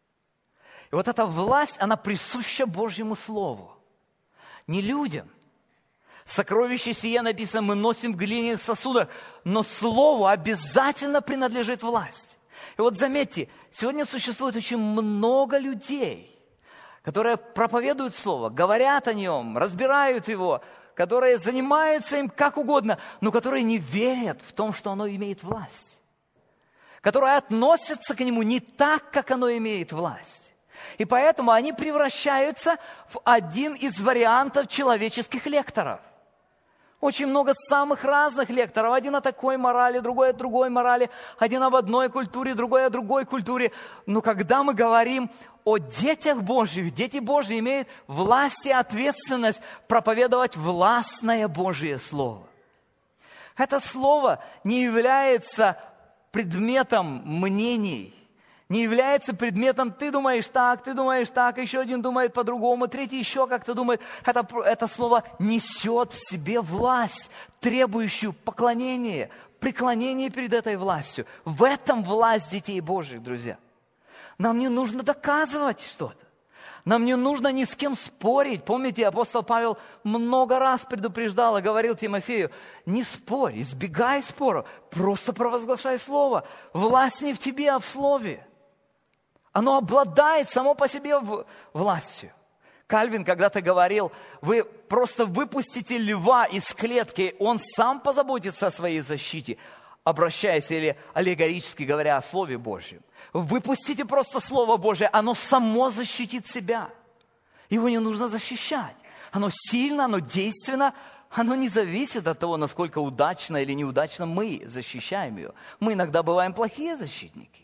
И вот эта власть, она присуща Божьему Слову, не людям. Сокровище сие, написано, мы носим в глиняных сосудах, но Слову обязательно принадлежит власть. И вот заметьте, сегодня существует очень много людей, которые проповедуют Слово, говорят о нем, разбирают его, которые занимаются им как угодно, но которые не верят в том, что оно имеет власть, которые относятся к нему не так, как оно имеет власть. И поэтому они превращаются в один из вариантов человеческих лекторов. Очень много самых разных лекторов. Один о такой морали, другой о другой морали, один об одной культуре, другой о другой культуре. Но когда мы говорим о детях Божьих, дети Божьи имеют власть и ответственность проповедовать властное Божье Слово. Это Слово не является предметом мнений, не является предметом, ты думаешь так, ты думаешь так, еще один думает по-другому, третий еще как-то думает. Это, это слово несет в себе власть, требующую поклонения, преклонения перед этой властью. В этом власть детей Божьих, друзья. Нам не нужно доказывать что-то. Нам не нужно ни с кем спорить. Помните, апостол Павел много раз предупреждал и говорил Тимофею: не спорь, избегай споров, просто провозглашай слово. Власть не в тебе, а в слове. Оно обладает само по себе властью. Кальвин когда-то говорил: вы просто выпустите льва из клетки, он сам позаботится о своей защите, обращаясь или аллегорически говоря о Слове Божьем. Выпустите просто Слово Божие, оно само защитит себя. Его не нужно защищать. Оно сильно, оно действенно, оно не зависит от того, насколько удачно или неудачно мы защищаем ее. Мы иногда бываем плохие защитники.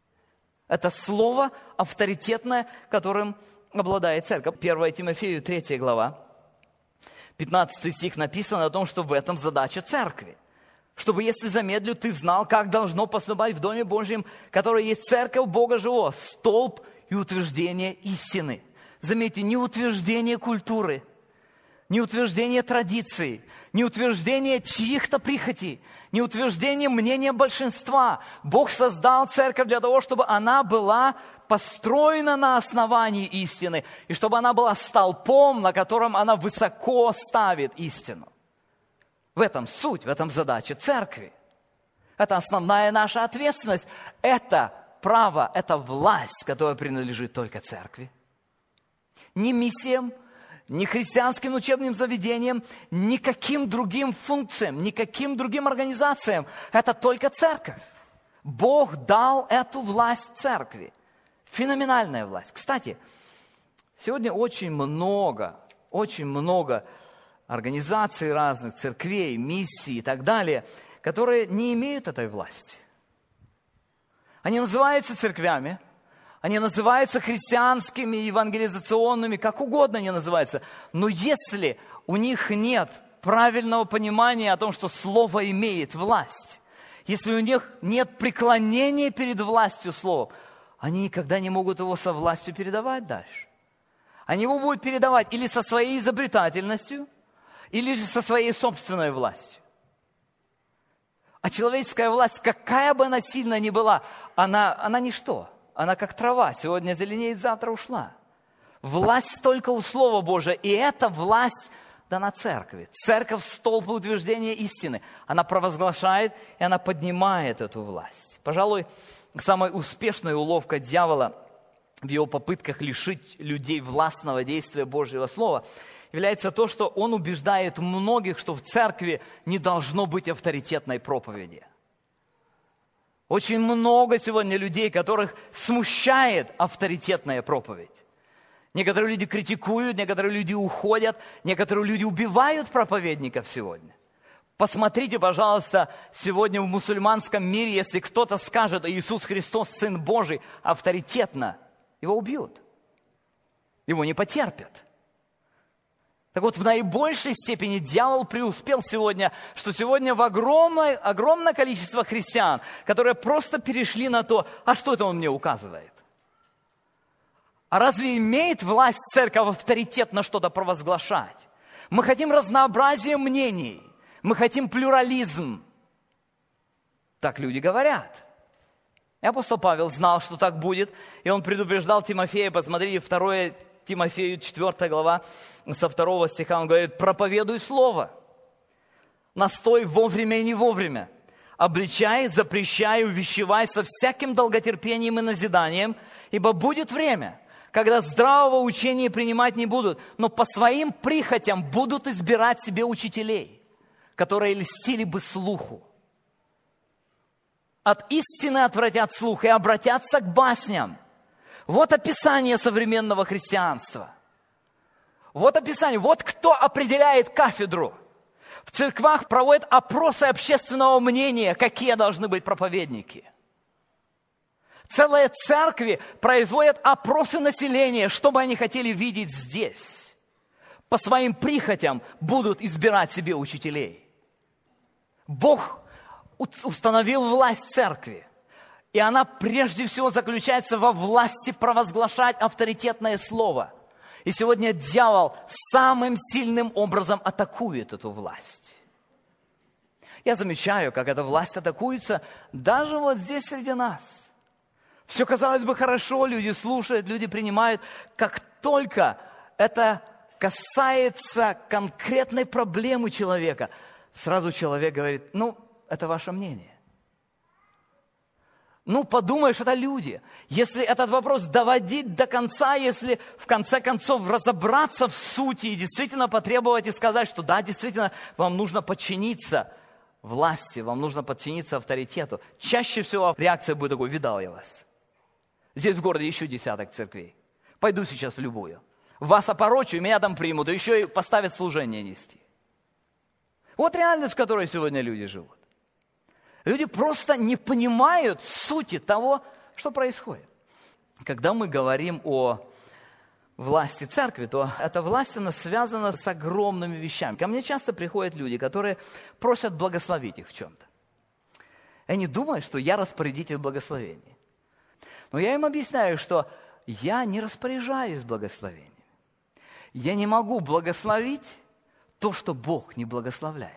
Это слово авторитетное, которым обладает церковь. первое Тимофею, третья глава, пятнадцатый стих написано о том, что в этом задача церкви. Чтобы, если замедлю, ты знал, как должно поступать в Доме Божьем, который есть церковь Бога живого, столб и утверждение истины. Заметьте, не утверждение культуры, не утверждение традиций, не утверждение чьих-то прихотей, не утверждение мнения большинства. Бог создал церковь для того, чтобы она была построена на основании истины, и чтобы она была столпом, на котором она высоко ставит истину. В этом суть, в этом задача церкви. Это основная наша ответственность. Это право, это власть, которая принадлежит только церкви. Ни миссиям, ни христианским учебным заведениям, никаким другим функциям, никаким другим организациям. Это только церковь. Бог дал эту власть церкви. Феноменальная власть. Кстати, сегодня очень много, очень много организаций разных, церквей, миссий и так далее, которые не имеют этой власти. Они называются церквями, они называются христианскими, евангелизационными, как угодно они называются. Но если у них нет правильного понимания о том, что Слово имеет власть, если у них нет преклонения перед властью Слова, они никогда не могут его со властью передавать дальше. Они его будут передавать или со своей изобретательностью, или же со своей собственной властью. А человеческая власть, какая бы она сильная ни была, она, она ничто. Она как трава, сегодня зеленеет, завтра ушла. Власть только у Слова Божия, и эта власть дана церкви. Церковь – столб утверждения истины. Она провозглашает, и она поднимает эту власть. Пожалуй, самая успешная уловка дьявола в его попытках лишить людей властного действия Божьего Слова является то, что он убеждает многих, что в церкви не должно быть авторитетной проповеди. Очень много сегодня людей, которых смущает авторитетная проповедь. Некоторые люди критикуют, некоторые люди уходят, некоторые люди убивают проповедников сегодня. Посмотрите, пожалуйста, сегодня в мусульманском мире, если кто-то скажет: Иисус Христос, Сын Божий, авторитетно, его убьют. Его не потерпят. Так вот, в наибольшей степени дьявол преуспел сегодня, что сегодня в огромное, огромное количество христиан, которые просто перешли на то, а что это он мне указывает? А разве имеет власть церковь авторитетно что-то провозглашать? Мы хотим разнообразия мнений, мы хотим плюрализм. Так люди говорят. И апостол Павел знал, что так будет, и он предупреждал Тимофея. Посмотрите, второе Тимофею, четвёртая глава, со второго стиха, он говорит: проповедуй слово, настой вовремя и не вовремя, обличай, запрещай, увещевай со всяким долготерпением и назиданием, ибо будет время, когда здравого учения принимать не будут, но по своим прихотям будут избирать себе учителей, которые льстили бы слуху. От истины отвратят слух и обратятся к басням. Вот описание современного христианства. Вот описание. Вот кто определяет кафедру. В церквах проводят опросы общественного мнения, какие должны быть проповедники. Целые церкви производят опросы населения, что бы они хотели видеть здесь. По своим прихотям будут избирать себе учителей. Бог установил власть церкви. И она прежде всего заключается во власти провозглашать авторитетное слово. И сегодня дьявол самым сильным образом атакует эту власть. Я замечаю, как эта власть атакуется даже вот здесь среди нас. Все, казалось бы, хорошо, люди слушают, люди принимают. Как только это касается конкретной проблемы человека, сразу человек говорит: ну, это ваше мнение. Ну, подумаешь, это люди. Если этот вопрос доводить до конца, если в конце концов разобраться в сути и действительно потребовать и сказать, что да, действительно, вам нужно подчиниться власти, вам нужно подчиниться авторитету. Чаще всего реакция будет такой: видал я вас. Здесь в городе еще десяток церквей. Пойду сейчас в любую. Вас опорочу, меня там примут, и еще и поставят служение нести. Вот реальность, в которой сегодня люди живут. Люди просто не понимают сути того, что происходит. Когда мы говорим о власти церкви, то эта власть, она связана с огромными вещами. Ко мне часто приходят люди, которые просят благословить их в чем-то. Они думают, что я распорядитель благословения. Но я им объясняю, что я не распоряжаюсь благословением. Я не могу благословить то, что Бог не благословляет.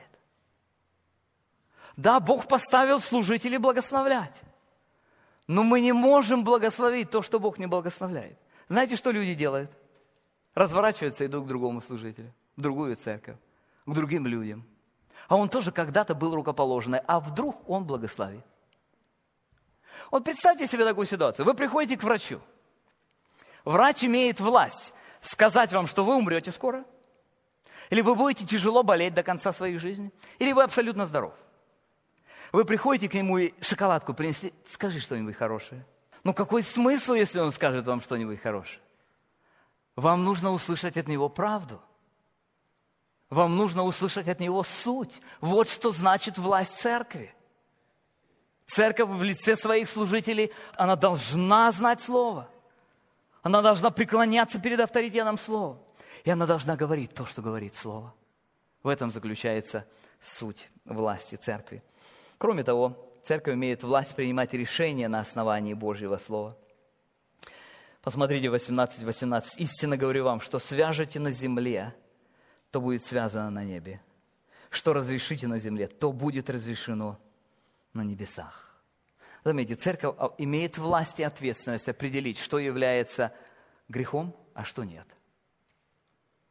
Да, Бог поставил служителей благословлять. Но мы не можем благословить то, что Бог не благословляет. Знаете, что люди делают? Разворачиваются и идут к другому служителю, в другую церковь, к другим людям. А он тоже когда-то был рукоположенный, а вдруг он благословит. Вот представьте себе такую ситуацию. Вы приходите к врачу. Врач имеет власть сказать вам, что вы умрете скоро, или вы будете тяжело болеть до конца своей жизни, или вы абсолютно здоров. Вы приходите к нему и шоколадку принесли, скажи что-нибудь хорошее. Ну какой смысл, если он скажет вам что-нибудь хорошее? Вам нужно услышать от него правду. Вам нужно услышать от него суть. Вот что значит власть церкви. Церковь в лице своих служителей, она должна знать Слово. Она должна преклоняться перед авторитетом Слова. И она должна говорить то, что говорит Слово. В этом заключается суть власти церкви. Кроме того, церковь имеет власть принимать решения на основании Божьего Слова. Посмотрите, восемнадцать восемнадцать. «Истинно говорю вам, что свяжете на земле, то будет связано на небе. Что разрешите на земле, то будет разрешено на небесах». Заметьте, церковь имеет власть и ответственность определить, что является грехом, а что нет.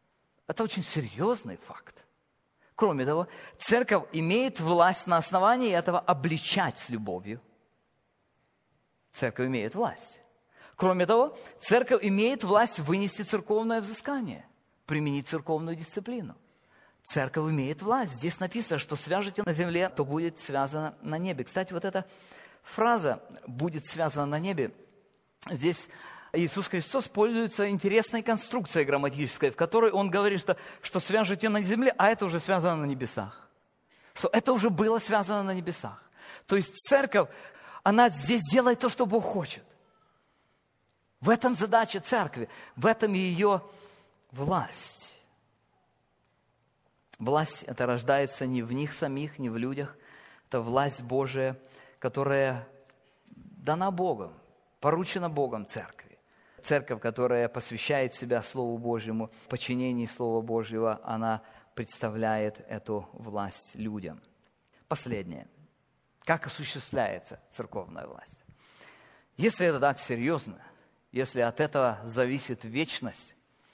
Это очень серьезный факт. Кроме того, церковь имеет власть на основании этого обличать с любовью. Церковь имеет власть. Кроме того, церковь имеет власть вынести церковное взыскание, применить церковную дисциплину. Церковь имеет власть. Здесь написано, что свяжете на земле, то будет связано на небе. Кстати, вот эта фраза «будет связано на небе», здесь Иисус Христос пользуется интересной конструкцией грамматической, в которой Он говорит, что, что свяжете на земле, а это уже связано на небесах. Что это уже было связано на небесах. То есть церковь, она здесь делает то, что Бог хочет. В этом задача церкви, в этом ее власть. Власть это рождается не в них самих, не в людях. Это власть Божия, которая дана Богом, поручена Богом церкви. Церковь, которая посвящает себя Слову Божьему, в подчинении Слова Божьего, она представляет эту власть людям. Последнее. Как осуществляется церковная власть? Если это так серьезно, если от этого зависит вечность,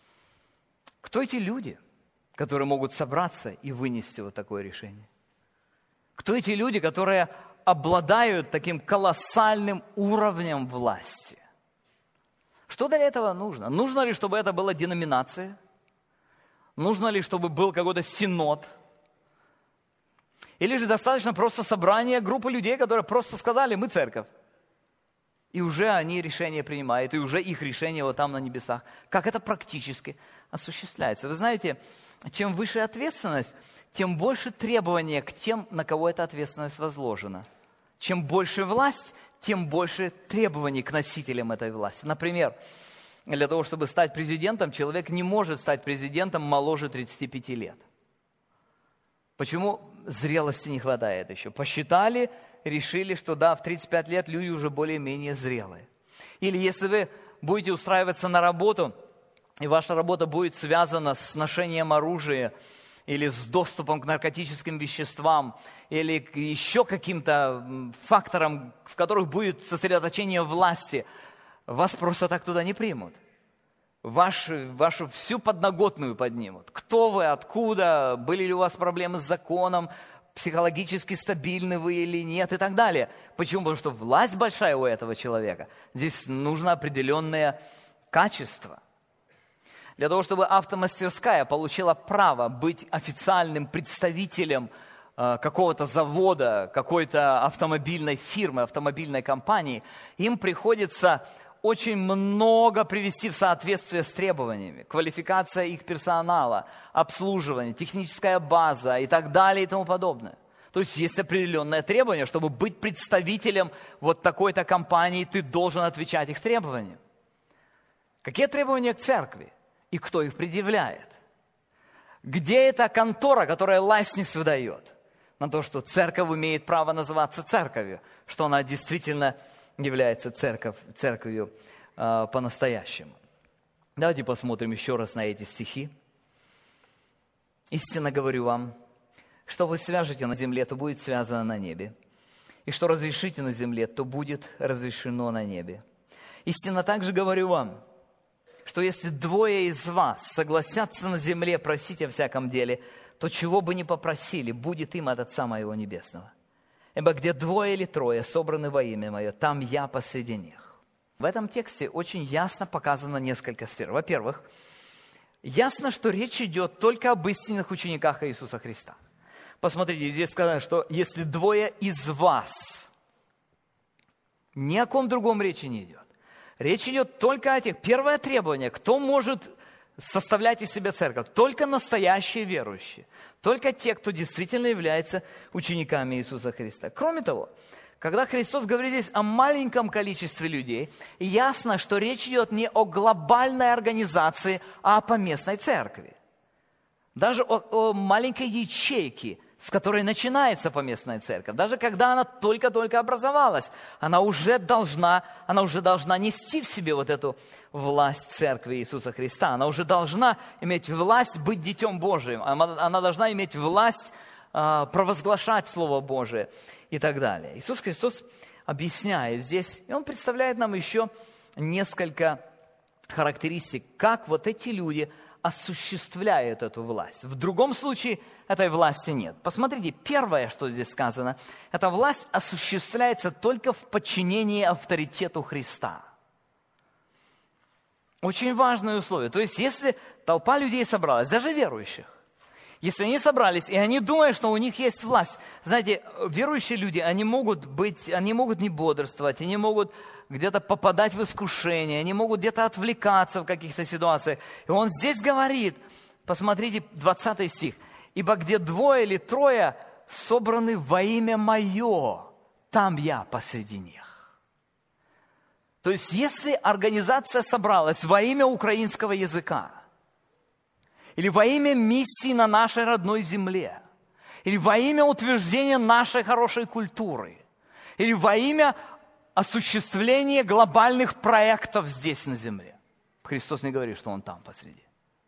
кто эти люди, которые могут собраться и вынести вот такое решение? Кто эти люди, которые обладают таким колоссальным уровнем власти? Что для этого нужно? Нужно ли, чтобы это была деноминация? Нужно ли, чтобы был какой-то синод? Или же достаточно просто собрание группы людей, которые просто сказали: мы церковь. И уже они решения принимают, и уже их решение вот там на небесах. Как это практически осуществляется? Вы знаете, чем выше ответственность, тем больше требования к тем, на кого эта ответственность возложена. Чем больше власть, тем больше требований к носителям этой власти. Например, для того, чтобы стать президентом, человек не может стать президентом моложе тридцати пяти лет. Почему? Зрелости не хватает еще. Посчитали, решили, что да, в тридцать пять лет люди уже более-менее зрелые. Или если вы будете устраиваться на работу, и ваша работа будет связана с ношением оружия, или с доступом к наркотическим веществам, или к еще каким-то факторам, в которых будет сосредоточение власти, вас просто так туда не примут. Вашу, вашу всю подноготную поднимут. Кто вы, откуда, были ли у вас проблемы с законом, психологически стабильны вы или нет и так далее. Почему? Потому что власть большая у этого человека. Здесь нужно определенное качество. Для того, чтобы автомастерская получила право быть официальным представителем э, какого-то завода, какой-то автомобильной фирмы, автомобильной компании, им приходится очень много привести в соответствие с требованиями. Квалификация их персонала, обслуживание, техническая база и так далее и тому подобное. То есть есть определенное требование, чтобы быть представителем вот такой-то компании, ты должен отвечать их требованиям. Какие требования к церкви? И кто их предъявляет? Где эта контора, которая лайсенс выдает на то, что церковь имеет право называться церковью, что она действительно является церковь, церковью э, по-настоящему? Давайте посмотрим еще раз на эти стихи. «Истинно говорю вам, что вы свяжете на земле, то будет связано на небе, и что разрешите на земле, то будет разрешено на небе. Истинно также говорю вам, что если двое из вас согласятся на земле просить о всяком деле, то чего бы ни попросили, будет им от Отца Моего Небесного. Ибо где двое или трое собраны во имя Мое, там Я посреди них». В этом тексте очень ясно показано несколько сфер. Во-первых, ясно, что речь идет только об истинных учениках Иисуса Христа. Посмотрите, здесь сказано, что если двое из вас, ни о ком другом речи не идет. Речь идет только о тех. Первое требование, кто может составлять из себя церковь? Только настоящие верующие. Только те, кто действительно является учениками Иисуса Христа. Кроме того, когда Христос говорит здесь о маленьком количестве людей, ясно, что речь идет не о глобальной организации, а о поместной церкви. Даже о, о маленькой ячейке, с которой начинается поместная церковь. Даже когда она только-только образовалась, она уже должна, она уже должна нести в себе вот эту власть церкви Иисуса Христа. Она уже должна иметь власть быть Детем Божиим. Она, она должна иметь власть э, провозглашать Слово Божие и так далее. Иисус Христос объясняет здесь, и Он представляет нам еще несколько характеристик, как вот эти люди, осуществляет эту власть. В другом случае этой власти нет. Посмотрите, первое, что здесь сказано, эта власть осуществляется только в подчинении авторитету Христа. Очень важное условие. То есть, если толпа людей собралась, даже верующих, если они собрались, и они думают, что у них есть власть, знаете, верующие люди, они могут быть, они могут не бодрствовать, они могут где-то попадать в искушение, они могут где-то отвлекаться в каких-то ситуациях. И он здесь говорит, посмотрите, двадцатый стих, «Ибо где двое или трое собраны во имя Мое, там Я посреди них». То есть, если организация собралась во имя украинского языка, или во имя миссии на нашей родной земле, или во имя утверждения нашей хорошей культуры, или во имя осуществления глобальных проектов здесь на земле. Христос не говорит, что Он там посреди.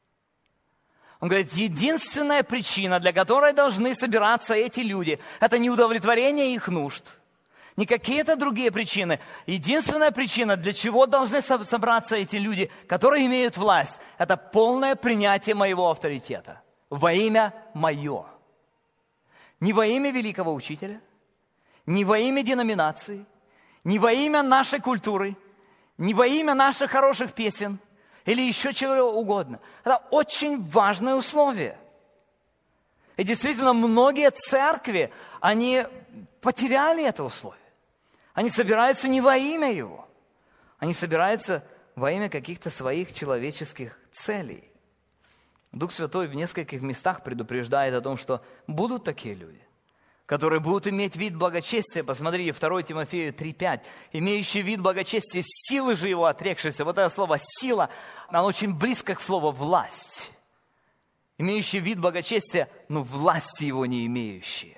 Он говорит, единственная причина, для которой должны собираться эти люди, это не удовлетворение их нужд, не какие-то другие причины. Единственная причина, для чего должны собраться эти люди, которые имеют власть, это полное принятие моего авторитета во имя Мое. Не во имя великого учителя, не во имя деноминации, не во имя нашей культуры, не во имя наших хороших песен или еще чего угодно. Это очень важное условие. И действительно, многие церкви, они потеряли это условие. Они собираются не во имя Его, они собираются во имя каких-то своих человеческих целей. Дух Святой в нескольких местах предупреждает о том, что будут такие люди, которые будут иметь вид благочестия. Посмотрите, второе Тимофею три пять. «Имеющий вид благочестия, силы же его отрекшиеся». Вот это слово «сила», оно очень близко к слову «власть». Имеющий вид благочестия, но власти его не имеющие.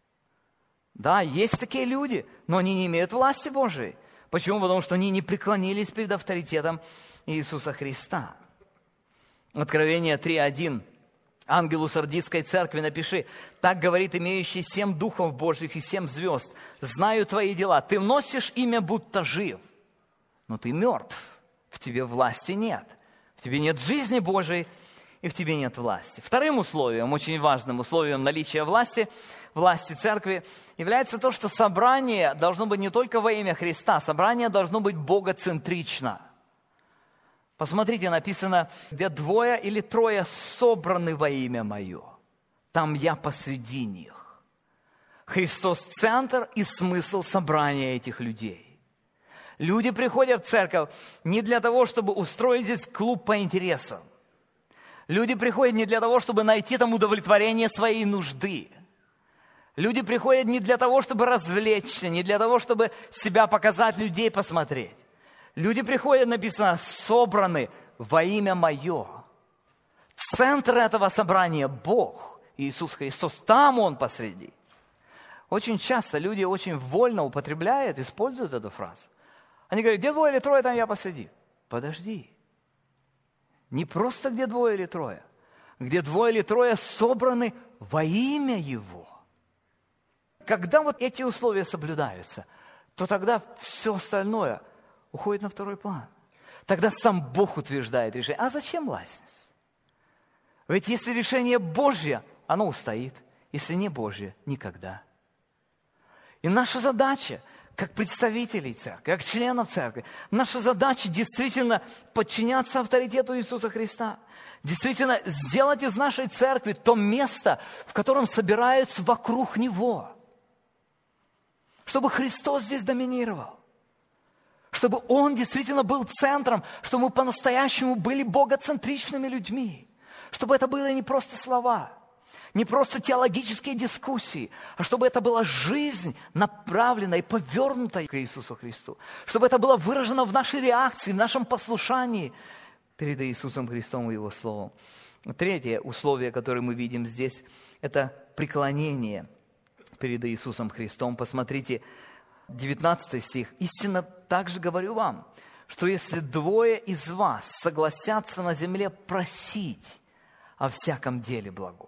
Да, есть такие люди, но они не имеют власти Божией. Почему? Потому что они не преклонились перед авторитетом Иисуса Христа. Откровение три один. «Ангелу Сардийской церкви напиши, так говорит имеющий семь духов Божьих и семь звезд. Знаю твои дела, ты носишь имя, будто жив, но ты мертв, в тебе власти нет, в тебе нет жизни Божией, и в тебе нет власти». Вторым условием, очень важным условием наличия власти, власти церкви, является то, что собрание должно быть не только во имя Христа, собрание должно быть богоцентрично. Посмотрите, написано, где двое или трое собраны во имя Мое, там Я посреди них. Христос – центр и смысл собрания этих людей. Люди приходят в церковь не для того, чтобы устроить здесь клуб по интересам. Люди приходят не для того, чтобы найти там удовлетворение своей нужды. Люди приходят не для того, чтобы развлечься, не для того, чтобы себя показать, людей посмотреть. Люди приходят, написано, собраны во имя Мое. Центр этого собрания – Бог, Иисус Христос. Там Он посреди. Очень часто люди очень вольно употребляют, используют эту фразу. Они говорят, где двое или трое, там Я посреди. Подожди. Не просто где двое или трое. Где двое или трое собраны во имя Его. Когда вот эти условия соблюдаются, то тогда все остальное уходит на второй план. Тогда сам Бог утверждает решение. А зачем властность? Ведь если решение Божье, оно устоит. Если не Божье, никогда. И наша задача, как представителей церкви, как членов церкви, наша задача действительно подчиняться авторитету Иисуса Христа. Действительно сделать из нашей церкви то место, в котором собираются вокруг Него. Чтобы Христос здесь доминировал. Чтобы Он действительно был центром, чтобы мы по-настоящему были богоцентричными людьми. Чтобы это были не просто слова, не просто теологические дискуссии, а чтобы это была жизнь, направленная и повернутая к Иисусу Христу. Чтобы это было выражено в нашей реакции, в нашем послушании перед Иисусом Христом и Его Словом. Третье условие, которое мы видим здесь, это преклонение перед Иисусом Христом. Посмотрите, девятнадцатый стих. «Истинно также говорю вам, что если двое из вас согласятся на земле просить о всяком деле благом,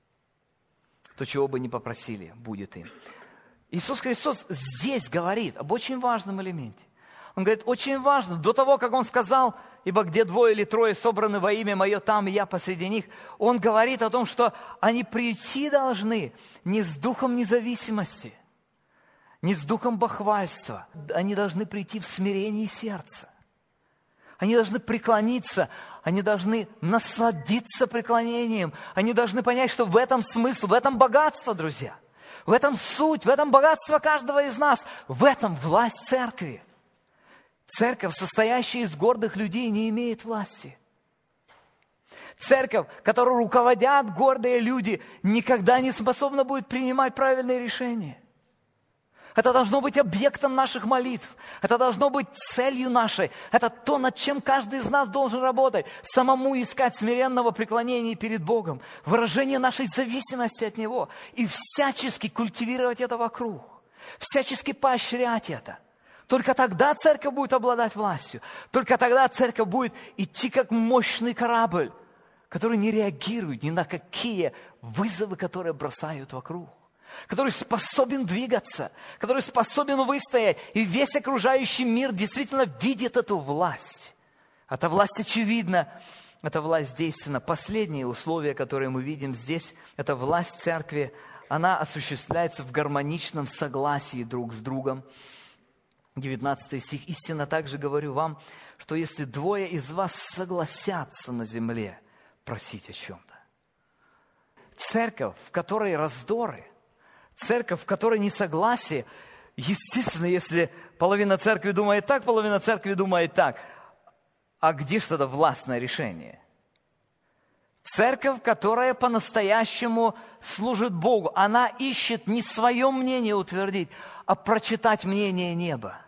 то чего бы ни попросили, будет им». Иисус Христос здесь говорит об очень важном элементе. Он говорит, очень важно, до того, как Он сказал, ибо где двое или трое собраны во имя Мое, там и Я посреди них. Он говорит о том, что они прийти должны не с духом независимости, не с духом бахвальства. Они должны прийти в смирении сердца. Они должны преклониться, они должны насладиться преклонением. Они должны понять, что в этом смысл, в этом богатство, друзья. В этом суть, в этом богатство каждого из нас. В этом власть церкви. Церковь, состоящая из гордых людей, не имеет власти. Церковь, которой руководят гордые люди, никогда не способна будет принимать правильные решения. Это должно быть объектом наших молитв. Это должно быть целью нашей. Это то, над чем каждый из нас должен работать. Самому искать смиренного преклонения перед Богом. Выражение нашей зависимости от Него. И всячески культивировать это вокруг. Всячески поощрять это. Только тогда церковь будет обладать властью. Только тогда церковь будет идти как мощный корабль, который не реагирует ни на какие вызовы, которые бросают вокруг. Который способен двигаться, который способен выстоять. И весь окружающий мир действительно видит эту власть. Эта власть очевидна, эта власть действенна. Последнее условие, которое мы видим здесь, это власть церкви. Она осуществляется в гармоничном согласии друг с другом. девятнадцатый стих. «Истинно также говорю вам, что если двое из вас согласятся на земле, просить о чем-то». Церковь, в которой раздоры, церковь, в которой несогласие, естественно, если половина церкви думает так, половина церкви думает так. А где же тогда властное решение? Церковь, которая по-настоящему служит Богу, она ищет не свое мнение утвердить, а прочитать мнение неба.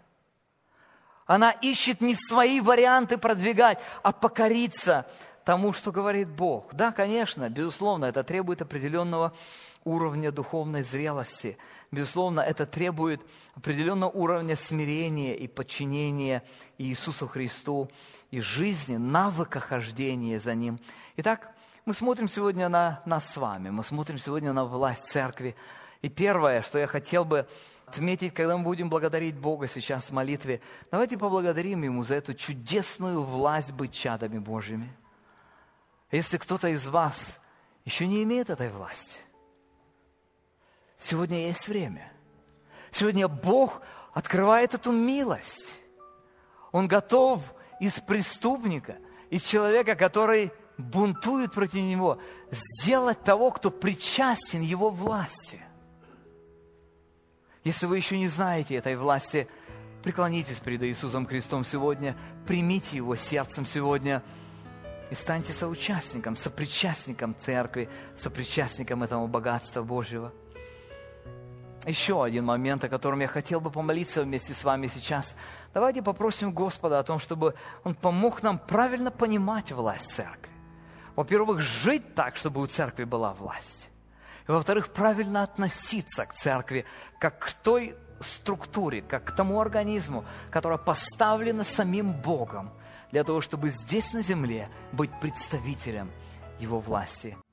Она ищет не свои варианты продвигать, а покориться тому, что говорит Бог. Да, конечно, безусловно, это требует определенного уровня духовной зрелости. Безусловно, это требует определенного уровня смирения и подчинения Иисусу Христу и жизни, навыка хождения за Ним. Итак, мы смотрим сегодня на нас с вами, мы смотрим сегодня на власть церкви. И первое, что я хотел бы отметить, когда мы будем благодарить Бога сейчас в молитве, давайте поблагодарим Ему за эту чудесную власть быть чадами Божьими. Если кто-то из вас еще не имеет этой власти, сегодня есть время. Сегодня Бог открывает эту милость. Он готов из преступника, из человека, который бунтует против Него, сделать того, кто причастен Его власти. Если вы еще не знаете этой власти, преклонитесь перед Иисусом Христом сегодня, примите Его сердцем сегодня и станьте соучастником, сопричастником церкви, сопричастником этому богатства Божьего. Еще один момент, о котором я хотел бы помолиться вместе с вами сейчас. Давайте попросим Господа о том, чтобы Он помог нам правильно понимать власть церкви. Во-первых, жить так, чтобы у церкви была власть. И, во-вторых, правильно относиться к церкви, как к той структуре, как к тому организму, которая поставлена самим Богом, для того, чтобы здесь на земле быть представителем Его власти.